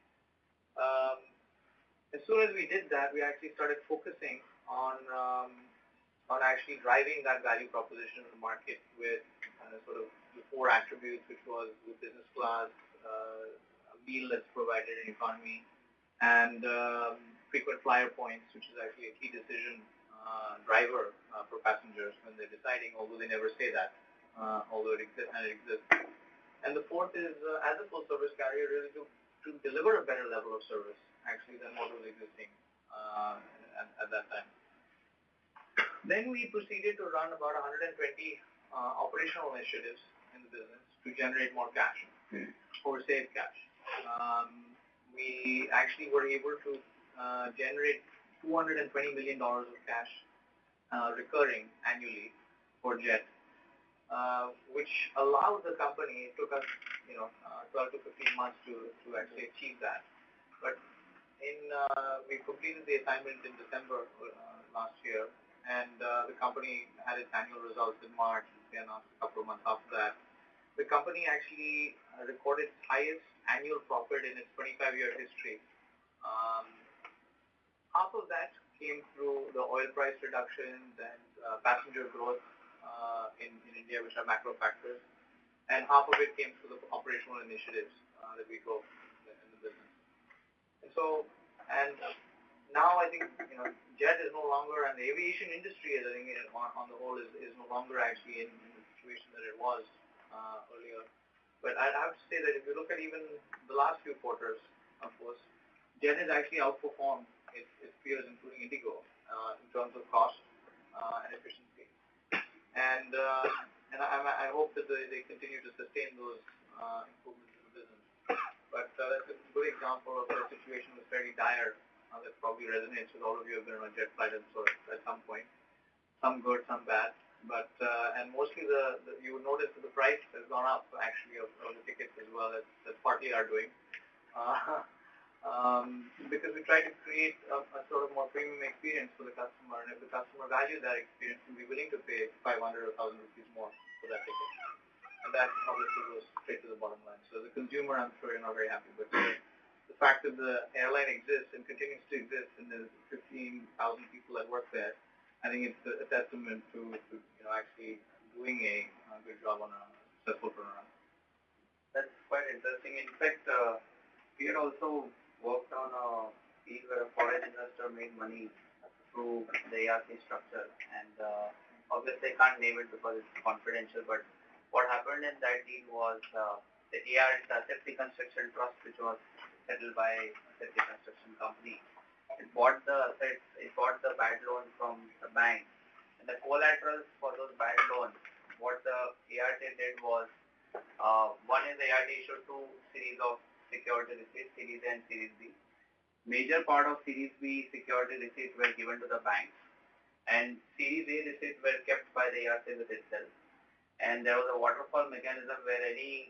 Um, as soon as we did that, we actually started focusing on um, on actually driving that value proposition in the market with uh, sort of the four attributes, which was the business class, uh, a meal that's provided in economy, and um, frequent flyer points, which is actually a key decision uh, driver uh, for passengers when they're deciding, although they never say that, uh, although it exists and it exists. And the fourth is, uh, as a full-service carrier, really to, to deliver a better level of service, actually, than what was existing uh, at, at that time. Then we proceeded to run about one hundred twenty uh, operational initiatives in the business to generate more cash mm. or save cash. Um, we actually were able to uh, generate two hundred twenty million dollars of cash uh, recurring annually for Jet, uh, which allowed the company, it took us you know, uh, twelve to fifteen months to, to actually achieve that. But in uh, we completed the assignment in December uh, last year, and uh, the company had its annual results in March, and a couple of months after that. The company actually uh, recorded its highest annual profit in its twenty-five year history. Um, half of that came through the oil price reductions and uh, passenger growth uh, in, in India, which are macro factors, and half of it came through the operational initiatives uh, that we drove in the business. And so, and now I think, you know, Jet is no longer, and the aviation industry, I think, on, on the whole, is, is no longer actually in, in the situation that it was uh, earlier. But I have to say that if you look at even the last few quarters, of course, Jet has actually outperformed its, its peers, including Indigo, uh, in terms of cost uh, and efficiency. And uh, and I, I hope that they, they continue to sustain those uh, improvements in the business. But uh, that's a good example of a situation that's very dire. Uh, that probably resonates with all of you who have been on a jet flight at, sort of, at some point. Some good, some bad. But uh, and mostly the, the you would notice that the price has gone up actually of, of the tickets as well. That's, that's partly our doing. Uh, um, because we try to create a, a sort of more premium experience for the customer, and if the customer values that experience, will be willing to pay five hundred or one thousand rupees more for that ticket. And that obviously goes straight to the bottom line. So the consumer, I'm sure you're not very happy, but the, the fact that the airline exists and continues to exist, and there's fifteen thousand people that work there, I think it's a, a testament to, to you know actually doing a, a good job on a successful turnaround. That's quite interesting. In fact, uh, we had also worked on a deal where a foreign investor made money through the A R C structure, and uh, obviously I can't name it because it's confidential, but what happened in that deal was uh, the A R, the Safety Construction Trust, which was settled by a Safety Construction company, it bought the assets, it bought the bad loans from the bank, and the collaterals for those bad loans, what the A R C did was, uh, one is the A R C issued two series of security receipts, Series A and Series B. Major part of Series B security receipts were given to the banks, and Series A receipts were kept by the A R C with itself. And there was a waterfall mechanism where any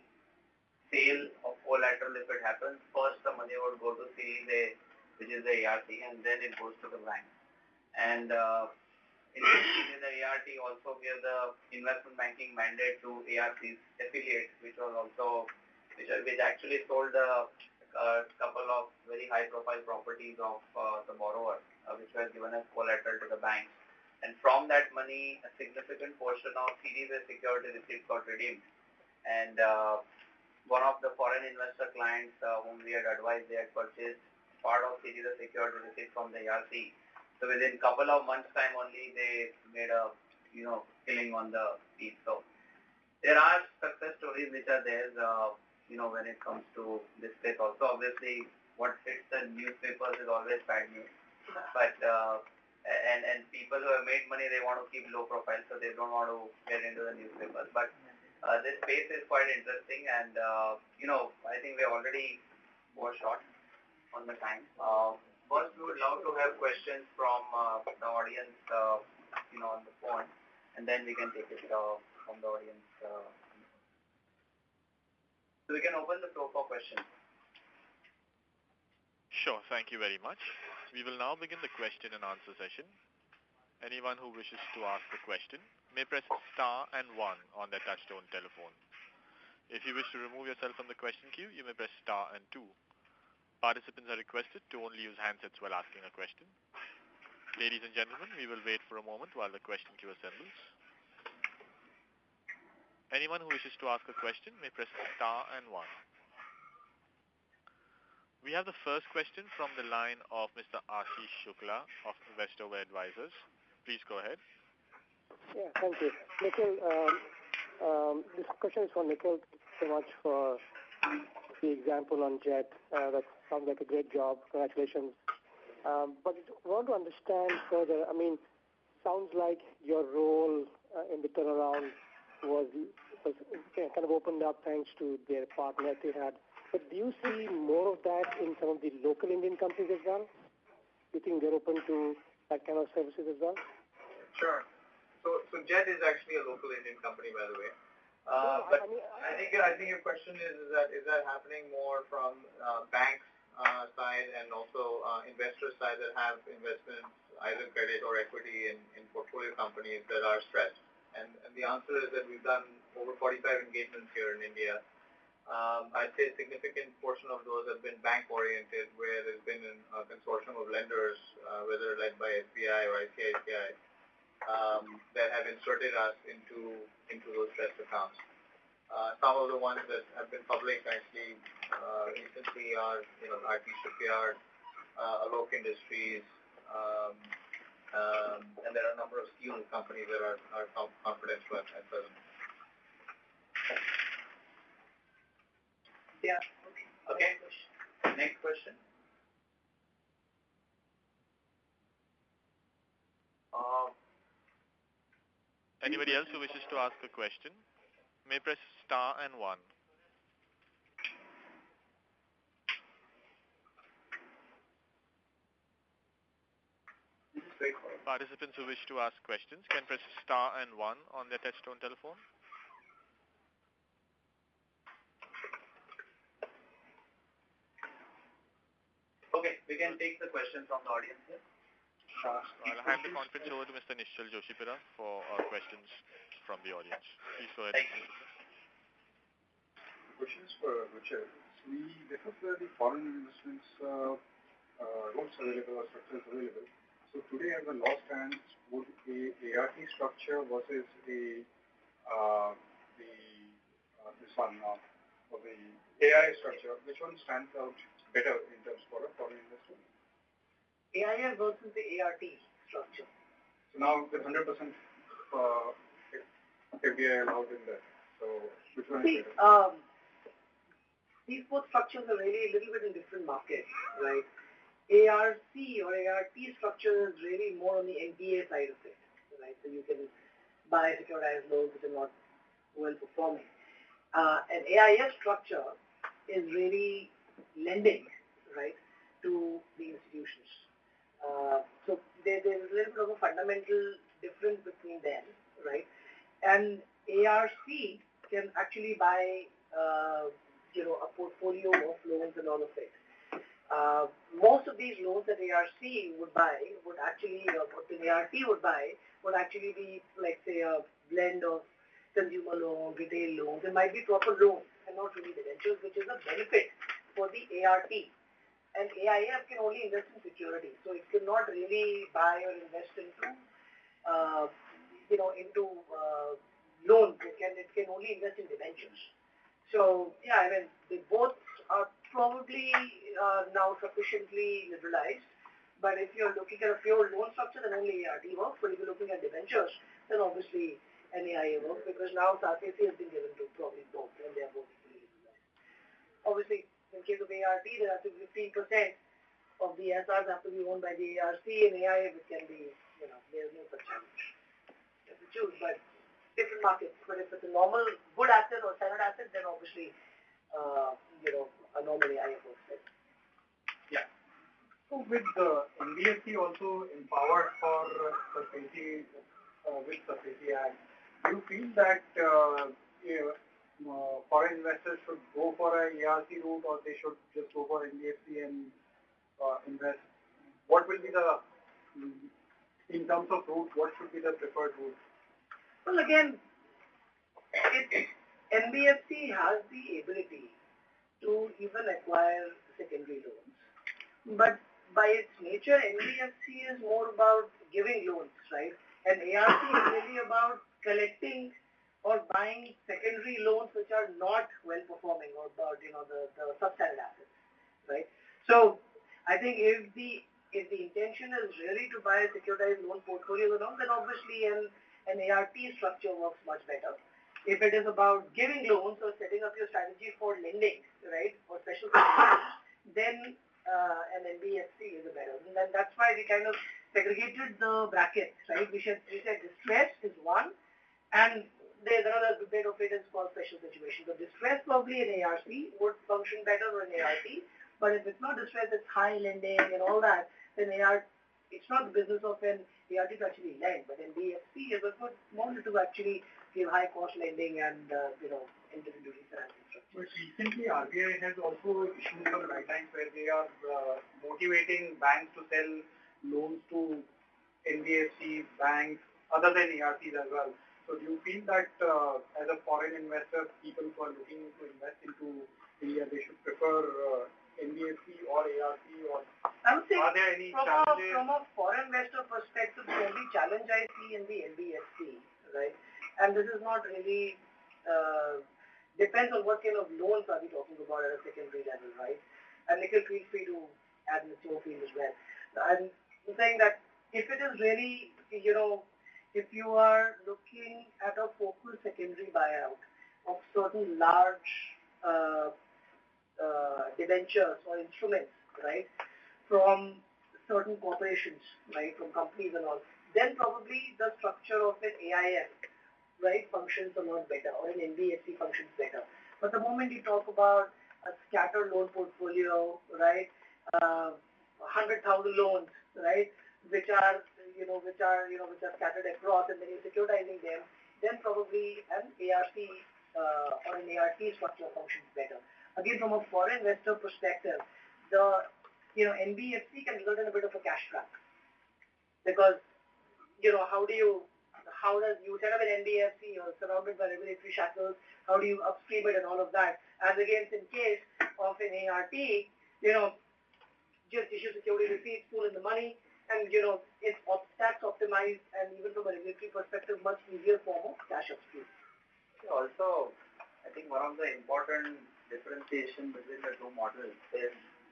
sale of collateral, if it happens, first the money would go to Series A, which is the A R C, and then it goes to the bank. And uh, in the A R T also gave the investment banking mandate to A R C's affiliates, which was also, which, which actually sold a, a couple of very high-profile properties of uh, the borrower, uh, which were given as collateral to the banks. And from that money, a significant portion of Series A security receipts got redeemed. And uh, one of the foreign investor clients uh, whom we had advised, they had purchased part of Series A security receipts from the A R C. So within a couple of months' time only, they made a, you know, killing on the deal. So there are success stories which are there, uh, you know, when it comes to this space also. Obviously, what hits the newspapers is always bad news. But uh, And, and people who have made money, they want to keep low profile, so they don't want to get into the newspapers. But uh, this space is quite interesting, and, uh, you know, I think we're already more short on the time. Uh, first, we would love to have questions from uh, the audience, uh, you know, on the phone, and then we can take it uh, from the audience. Uh. So we can open the floor for questions. Sure, thank you very much. We will now begin the question and answer session. Anyone who wishes to ask a question may press star and one on their touchtone telephone. If you wish to remove yourself from the question queue, you may press star and two. Participants are requested to only use handsets while asking a question. Ladies and gentlemen, we will wait for a moment while the question queue assembles. Anyone who wishes to ask a question may press star and one. We have the first question from the line of Mister Ashish Shukla of Westover Advisors. Please go ahead. Yeah, thank you. Nikhil, um, um, this question is for Nikhil. Thank you so much for the example on Jet. Uh, that sounds like a great job. Congratulations. Um, but I want to understand further. I mean, sounds like your role uh, in the turnaround was, was kind of opened up thanks to their partner they had. But do you see more of that in some of the local Indian companies as well? Do you think they're open to that kind of services as well? Sure. So, so Jet is actually a local Indian company, by the way. Uh, no, but I, mean, I, I think I think your question is, is that is that happening more from uh, banks uh, side and also uh, investor side that have investments, either credit or equity in, in portfolio companies that are stressed? And, and the answer is that we've done over forty-five engagements here in India. Um, I'd say a significant portion of those have been bank-oriented, where there's been a consortium of lenders, uh, whether led by S B I or I C I C I, um, that have inserted us into into those stressed accounts. Uh, some of the ones that have been public actually uh, recently are, you know, R T Shipyard, uh, Alok Industries, um, um, and there are a number of steel companies that are, are confidential at, at present. Yeah. Okay. Next question. Anybody else who wishes to ask a question may press star and one. Participants who wish to ask questions can press star and one on their touchtone telephone. Okay, we can take the question from the audience here. I'll hand the conference over to Mister Nishchal Joshipura for uh, questions from the audience. Please go ahead. Questions for Richard. We discussed the foreign investments uh, uh, rules available or structures available. So today as the law stands, would a ART structure versus a uh, the uh, this one uh, or the A I structure, which one stands out better in terms for a foreign investor? A I F versus the A R T structure. So now with one hundred percent uh, F D I allowed in there. So which one See, is better? um, these both structures are really a little bit in different markets, right? A R C or A R T structure is really more on the N P A side of it, right? So you can buy securitized loans which are not well performing. Uh, an A I F structure is really lending, right, to the institutions. Uh, so there, there's a little bit of a fundamental difference between them, right? And A R C can actually buy, uh, you know, a portfolio of loans and all of it. Uh, most of these loans that A R C would buy would actually, uh, what an A R T would buy would actually be, like, say, a blend of consumer loans, retail loans. It might be proper loans and not really debentures, which is a benefit for the A R T. And A I F can only invest in securities, so it cannot really buy or invest into, uh, you know, into uh, loans. It can it can only invest in debentures. So yeah, I mean they both are probably uh, now sufficiently liberalized. But if you're looking at a pure loan structure, then only A R T works. But if you're looking at debentures, then obviously an A I A works because now S A R F has been given to probably both, and they are both equally liberalized. Obviously, in case of A R T, there has to be fifteen percent of the S Rs have to be owned by the A R C, and A I F it can be, you know, there's no such challenge. You have to choose, but different markets. But if it's a normal good asset or standard asset, then obviously, uh, you know, a normal A I F works better. Yeah. So with the N B F C also empowered for SARFAESI, uh, with SARFAESI Act, do you feel that uh, you know, Uh, foreign investors should go for a A R C route, or they should just go for N B F C and uh, invest? What will be the, in terms of route, what should be the preferred route? Well, again, it, N B F C has the ability to even acquire secondary loans. But by its nature, N B F C is more about giving loans, right? And A R C is really about collecting or buying secondary loans which are not well performing, or about, you know, the, the substandard assets, right? So I think if the if the intention is really to buy a securitized loan portfolio or not, then obviously an, an A R T structure works much better. If it is about giving loans or setting up your strategy for lending, right, or special situations, then uh, an N B F C is a better. And then that's why we kind of segregated the brackets, right? We should we said distress is one, and there's another bit of it is called special situation. So distress probably in A R C would function better than A R T, but if it's not distress, it's high lending and all that, then A R, it's not the business of an A R T to actually lend, but N B F C is a good model to actually give high cost lending and, uh, you know, enter into refinancing structures. But recently R B I has also issued some guidelines where they are uh, motivating banks to sell loans to N B F C banks other than A R Cs as well. So do you feel that uh, as a foreign investor, people who are looking to invest into India, they should prefer uh, N B F C or A R C, or I would say are there any from challenges? A, from a foreign investor perspective, the only challenge I see in the N B F C, right, and this is not really, uh, depends on what kind of loans are we talking about at a secondary level, right? And Nikhil, feel free to add in your field as well. I'm saying that if it is really, you know, if you are looking at a focused secondary buyout of certain large uh, uh, debentures or instruments, right, from certain corporations, right, from companies and all, then probably the structure of an A I F right, functions a lot better, or an N B F C functions better. But the moment you talk about a scattered loan portfolio, right, uh, one hundred thousand loans, right, which are, you know, which are, you know, which are scattered across, and then you're securitizing them, then probably an A R C uh, or an A R T structure functions better. Again, from a foreign investor perspective, the, you know, N B F C can result in a bit of a cash trap, because, you know, how do you, how does you set up an N B F C, you're surrounded by regulatory shackles, how do you upstream it and all of that, as against in case of an A R T, you know, just issue security receipts, pool in the money, and, you know, it's op- tax optimized, and even from a regulatory perspective, much easier form of cash upstream. Also, I think one of the important differentiation between the two models is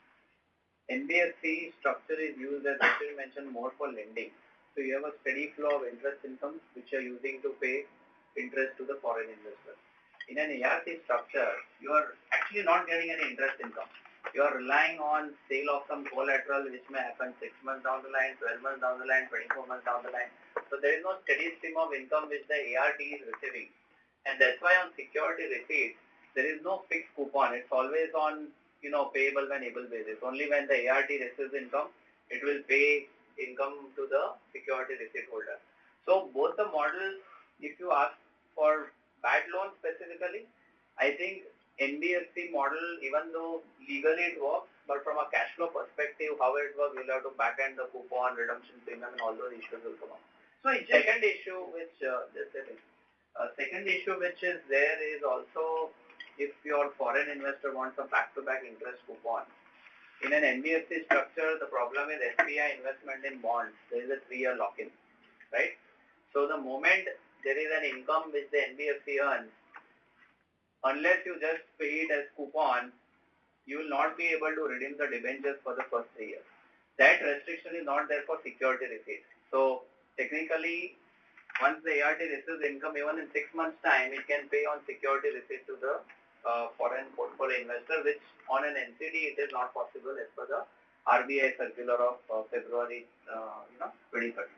N B F C structure is used, as Richard mentioned, more for lending. So you have a steady flow of interest income which you are using to pay interest to the foreign investors. In an A R C structure, you are actually not getting any interest income. You are relying on sale of some collateral which may happen six months down the line, twelve months down the line, twenty-four months down the line. So there is no steady stream of income which the A R T is receiving. And that's why on security receipts, there is no fixed coupon. It's always on, you know, payable when able basis. Only when the A R T receives income, it will pay income to the security receipt holder. So both the models, if you ask for bad loans specifically, I think N B F C model, even though legally it works, but from a cash flow perspective, how it works, we'll have to back end the coupon, redemption premium, and all those issues will come up. So second issue, which uh, just a minute. Uh, second issue which is there is also if your foreign investor wants a back-to-back interest coupon. In an N B F C structure, the problem is S B I investment in bonds. There is a three-year lock-in, right? So the moment there is an income which the N B F C earns, unless you just pay it as coupon, you will not be able to redeem the debentures for the first three years. That restriction is not there for security receipts. So technically, once the A R T receives income, even in six months' time, it can pay on security receipt to the uh, foreign portfolio investor, which on an N C D it is not possible as per the R B I circular of uh, February, uh, you know, twenty thirteen.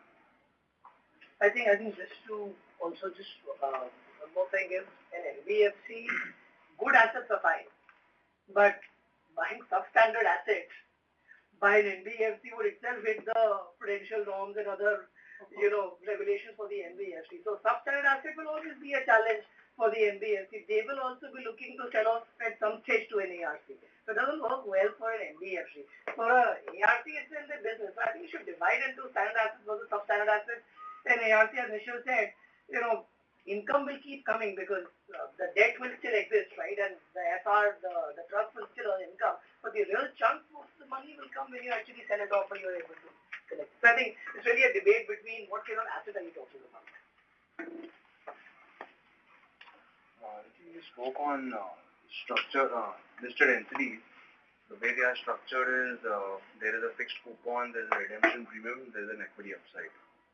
I think, I think just to also just uh, one more thing is an N B F C, good assets are fine, but buying substandard assets by an N B F C would itself hit the prudential norms and other, you know, regulations for the N B F C. So substandard asset will always be a challenge for the N B F C. They will also be looking to sell off at some stage to an A R C. So it doesn't work well for an N B F C. For a A R C, it's in the business. So I think you should divide into standard assets versus substandard assets. And A R C, as Nishal said, you know, income will keep coming because uh, the debt will still exist, right? And the F R, the, the trust will still earn income. But the real chunk of the money will come when you actually sell it off or you're able to collect. So I think it's really a debate between what kind of asset are you talking about. Uh, you spoke on uh, structure, uh, listed entities. The way they are structured is uh, there is a fixed coupon, there is a redemption premium, there is an equity upside.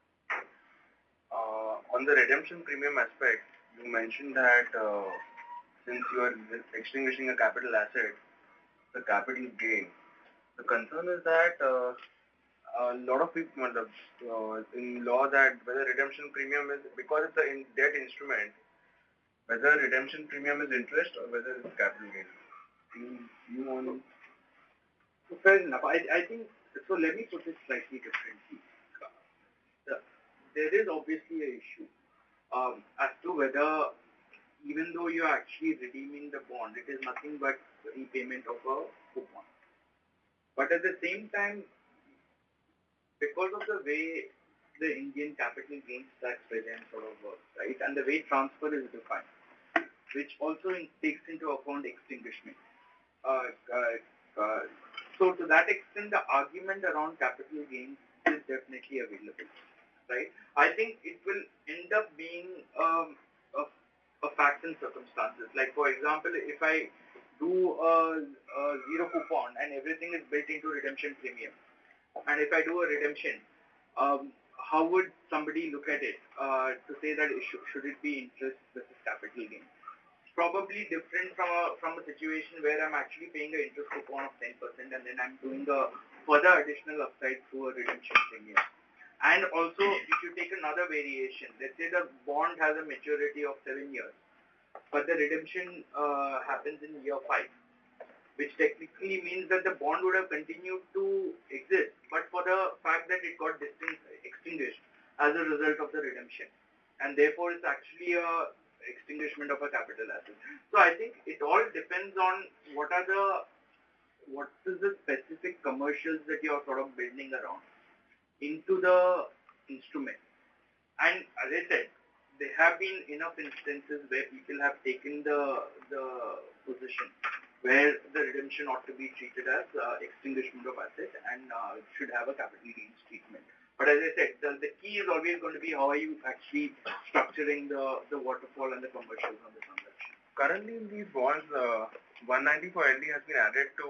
Uh, on the redemption premium aspect, you mentioned that uh, since you are extinguishing a capital asset, the capital gain. The concern is that uh, a lot of people uh, in law that whether redemption premium is, because it's a in debt instrument, whether redemption premium is interest or whether it's capital gain. You, you want? So fair enough. I, I think, so let me put it slightly differently. There is obviously an issue um, as to whether, even though you are actually redeeming the bond, it is nothing but repayment of a coupon. But at the same time, because of the way the Indian capital gains tax regime sort of works, right, and the way transfer is defined, which also in, takes into account extinguishment. Uh, uh, uh, so to that extent, the argument around capital gains is definitely available. Right? I think it will end up being um, a, a facts and circumstances. Like for example, if I do a, a zero coupon and everything is built into redemption premium, and if I do a redemption, um, how would somebody look at it uh, to say that it should, should it be interest versus capital gain? It's probably different from a from a situation where I'm actually paying an interest coupon of ten percent and then I'm doing a further additional upside through a redemption premium. And also, if you take another variation, let's say the bond has a maturity of seven years, but the redemption uh, happens in year five, which technically means that the bond would have continued to exist, but for the fact that it got distinct, extinguished as a result of the redemption. And therefore, it's actually a extinguishment of a capital asset. So I think it all depends on what are the, what is the specific commercials that you're sort of building around into the instrument. And as I said, there have been enough instances where people have taken the the position where the redemption ought to be treated as uh, extinguishment of asset and uh, should have a capital gains treatment. But as I said, the, the key is always going to be how are you actually structuring the, the waterfall and the commercials on the transaction. Currently in these bonds, uh, one ninety-four L D has been added to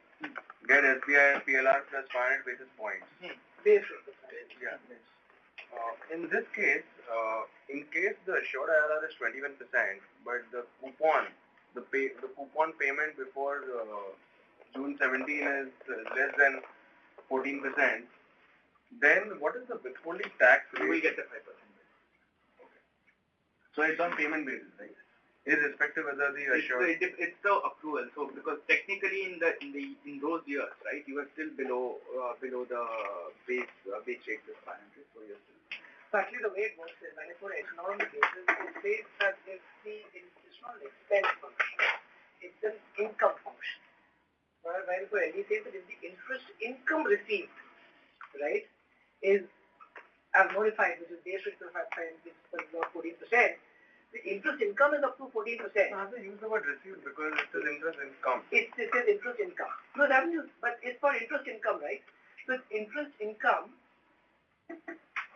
get S B I P L R plus five hundred basis points. Hmm. Base Yeah. Uh, in this case, uh, in case the assured I R R is twenty-one percent, but the coupon, the pay, the coupon payment before uh, June seventeenth is uh, less than fourteen percent, then what is the withholding tax rate? You will get the five percent. Okay. So it's on payment basis, right? Irrespective whether the assured... It's the, it's the accrual. So because technically in the in the in those years, right, you are still below uh, below the base uh, base rate of five hundred. So you're still. So actually the way it works is when it's for economic basis, it says that if the it's not an expense function, it's an income function. While while for L D says that if the interest income received, right, is as notified, which is base rate of five which is fourteen percent. The interest income is up to fourteen percent. I have to use the word received because it is interest income. It's, it says interest income. No, that means, but it's for interest income, right? So it's interest income. Okay.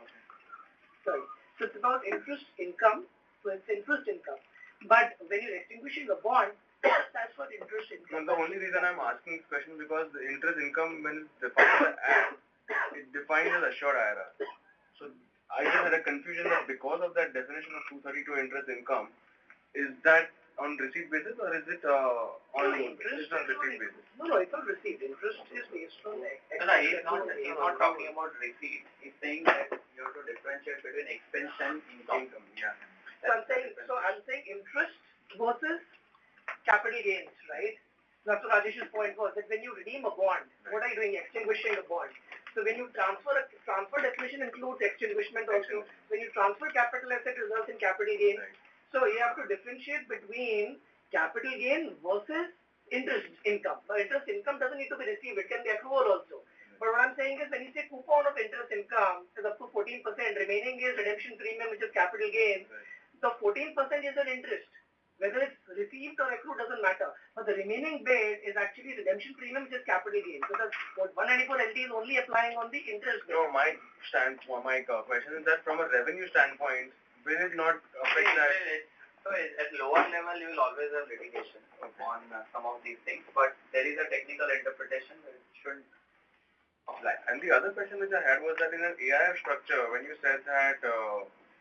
Sorry. So it's about interest income. So it's interest income. But when you're extinguishing a bond, that's what interest income. No, the only reason I'm asking this question because the interest income, when it's defined as Act, it defines as assured I R R. So I just had a confusion that because of that definition of two thirty-two interest income, is that on receipt basis or is it uh, on no, interest? It's on receipt basis? No, no, it's on receipt. Interest is based on the No, no, he's not, he's not talking about receipt. He's saying that you have to differentiate between expense and income. Income, yeah. So I'm saying, so I'm saying interest versus capital gains, right? That's what Rajesh's point was, that when you redeem a bond, what are you doing? Extinguishing a bond. So when you transfer, a transfer definition includes extinguishment also. When you transfer capital asset, results in capital gain. Right. So you have to differentiate between capital gain versus interest income. But interest income doesn't need to be received, it can be accrual also. But what I'm saying is when you say coupon of interest income is up to fourteen percent, remaining is redemption premium, which is capital gain. Right. The fourteen percent is an interest. Whether it's received or accrued doesn't matter. But the remaining bit is actually redemption premium, which is capital gain. So the one ninety-four L D is only applying on the interest bit. No, my stand, my uh, question is that from a revenue standpoint, will it not affect Okay, that? well, it- So at lower level, you will always have litigation on uh, some of these things, but there is a technical interpretation which should apply. And the other question which I had was that in an A I F structure, when you said that uh,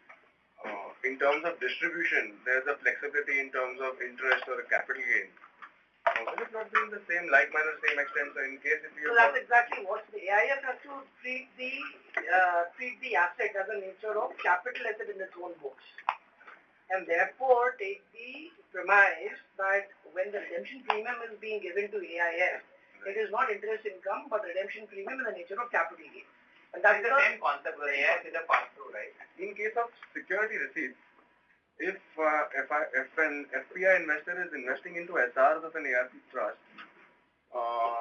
uh, in terms of distribution, there's a flexibility in terms of interest or a capital gain. Uh, will it not be in the same like manner, same extent? So in case if you So that's exactly what the A I F has to treat the uh, treat the asset as a nature of capital asset in its own books, and therefore take the premise that when the redemption premium is being given to A I F, it is not interest income but redemption premium in the nature of capital gain. And that's the same concept. The A I F is a pass-through, right? in case of security receipts, if uh, if, I, if an F P I investor is investing into S Rs of an A R C trust, uh,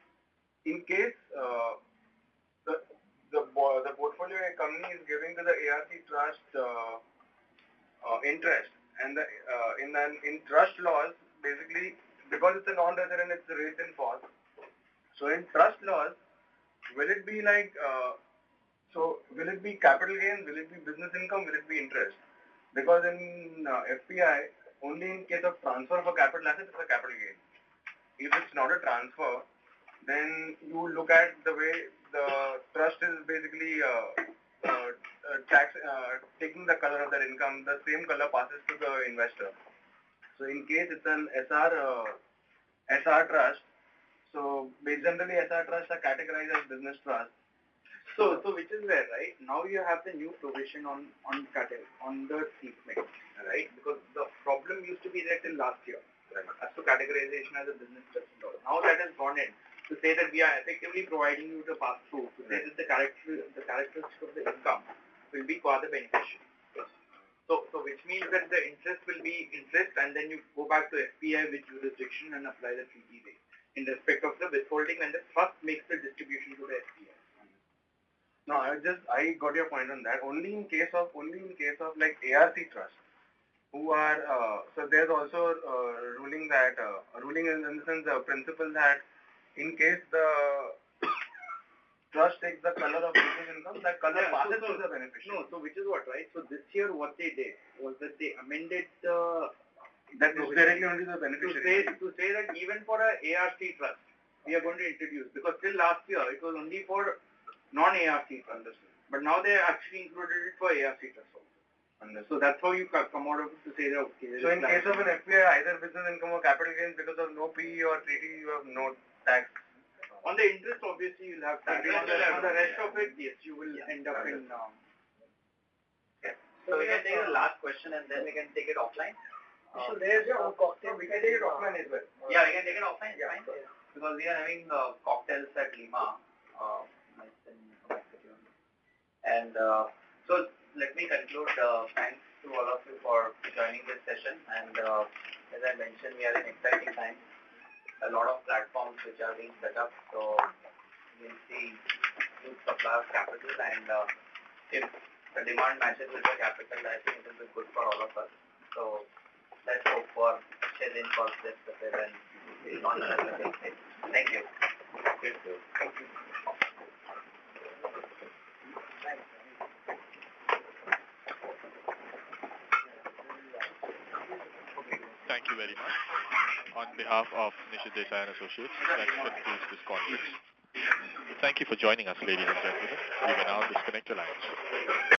in case uh, the the the portfolio company is giving to the A R C trust uh, uh, interest, and the uh, in an in trust laws, basically because it's a non-resident, it's raised in force. So in trust laws, will it be like uh, so? Will it be capital gain? Will it be business income? Will it be interest? Because in uh, F P I, only in case of transfer of a capital asset, it's a capital gain. If it's not a transfer, then you look at the way the trust is basically uh, uh, uh, tax uh, taking the color of that income. The same color passes to the investor. So in case it's an S R uh, S R trust, so generally S R trusts are categorized as business trust. So, so which is where, right? Now you have the new provision on on category, on the treatment, right? Because the problem used to be there till last year, right? As to categorization as a business trust and all. Now that has gone in to say that we are effectively providing you the pass through, to say that the character, the characteristics of the income will be for the beneficiary. So, so which means that the interest will be interest, and then you go back to F P I with jurisdiction and apply the treaty rate in respect of the withholding when the trust makes the distribution to the F P I. No, I just I got your point on that. Only in case of only in case of like A R C trust, who are uh, so there's also uh, ruling that uh, ruling in, in the sense the principle that in case the trust takes the color of business income, that color Yeah, passes so, so, to the beneficiary. No, so which is what, right? So this year what they did was that they amended the That is directly only the to beneficiary. say to say that even for a A R C trust we are going to introduce, because till last year it was only for non-A R C trust. Understood. But now they actually included it for A R C trust also. Understood. So that's how you come out of it to say that okay. So in case of an F P I, either business income or capital gains, because of no P E or treaty, you have no tax. On the interest, obviously, you'll have tax. On the, on the rest of it, yes, you will end up in. Um, yeah. So we can take the last question and then we can take it offline. So there's a cocktail. we can take it offline as well. Yeah, we can take it offline. It's Yeah. fine. Because we are having uh, cocktails at Lima. Uh, nice and nice to you. And uh, so let me conclude. Uh, thanks to all of you for joining this session. And uh, as I mentioned, we are in exciting times. A lot of platforms which are being set up. So we'll see huge supply of capital, and uh, if the demand matches with the capital, I think it will be good for all of us. So let's hope for Shailen for this and non Thank you. Thank you. Thank you. Thank you very much. On behalf of Nishit Desai and Associates, that concludes this conference. Thank you for joining us, ladies and gentlemen. You may now disconnect your lines.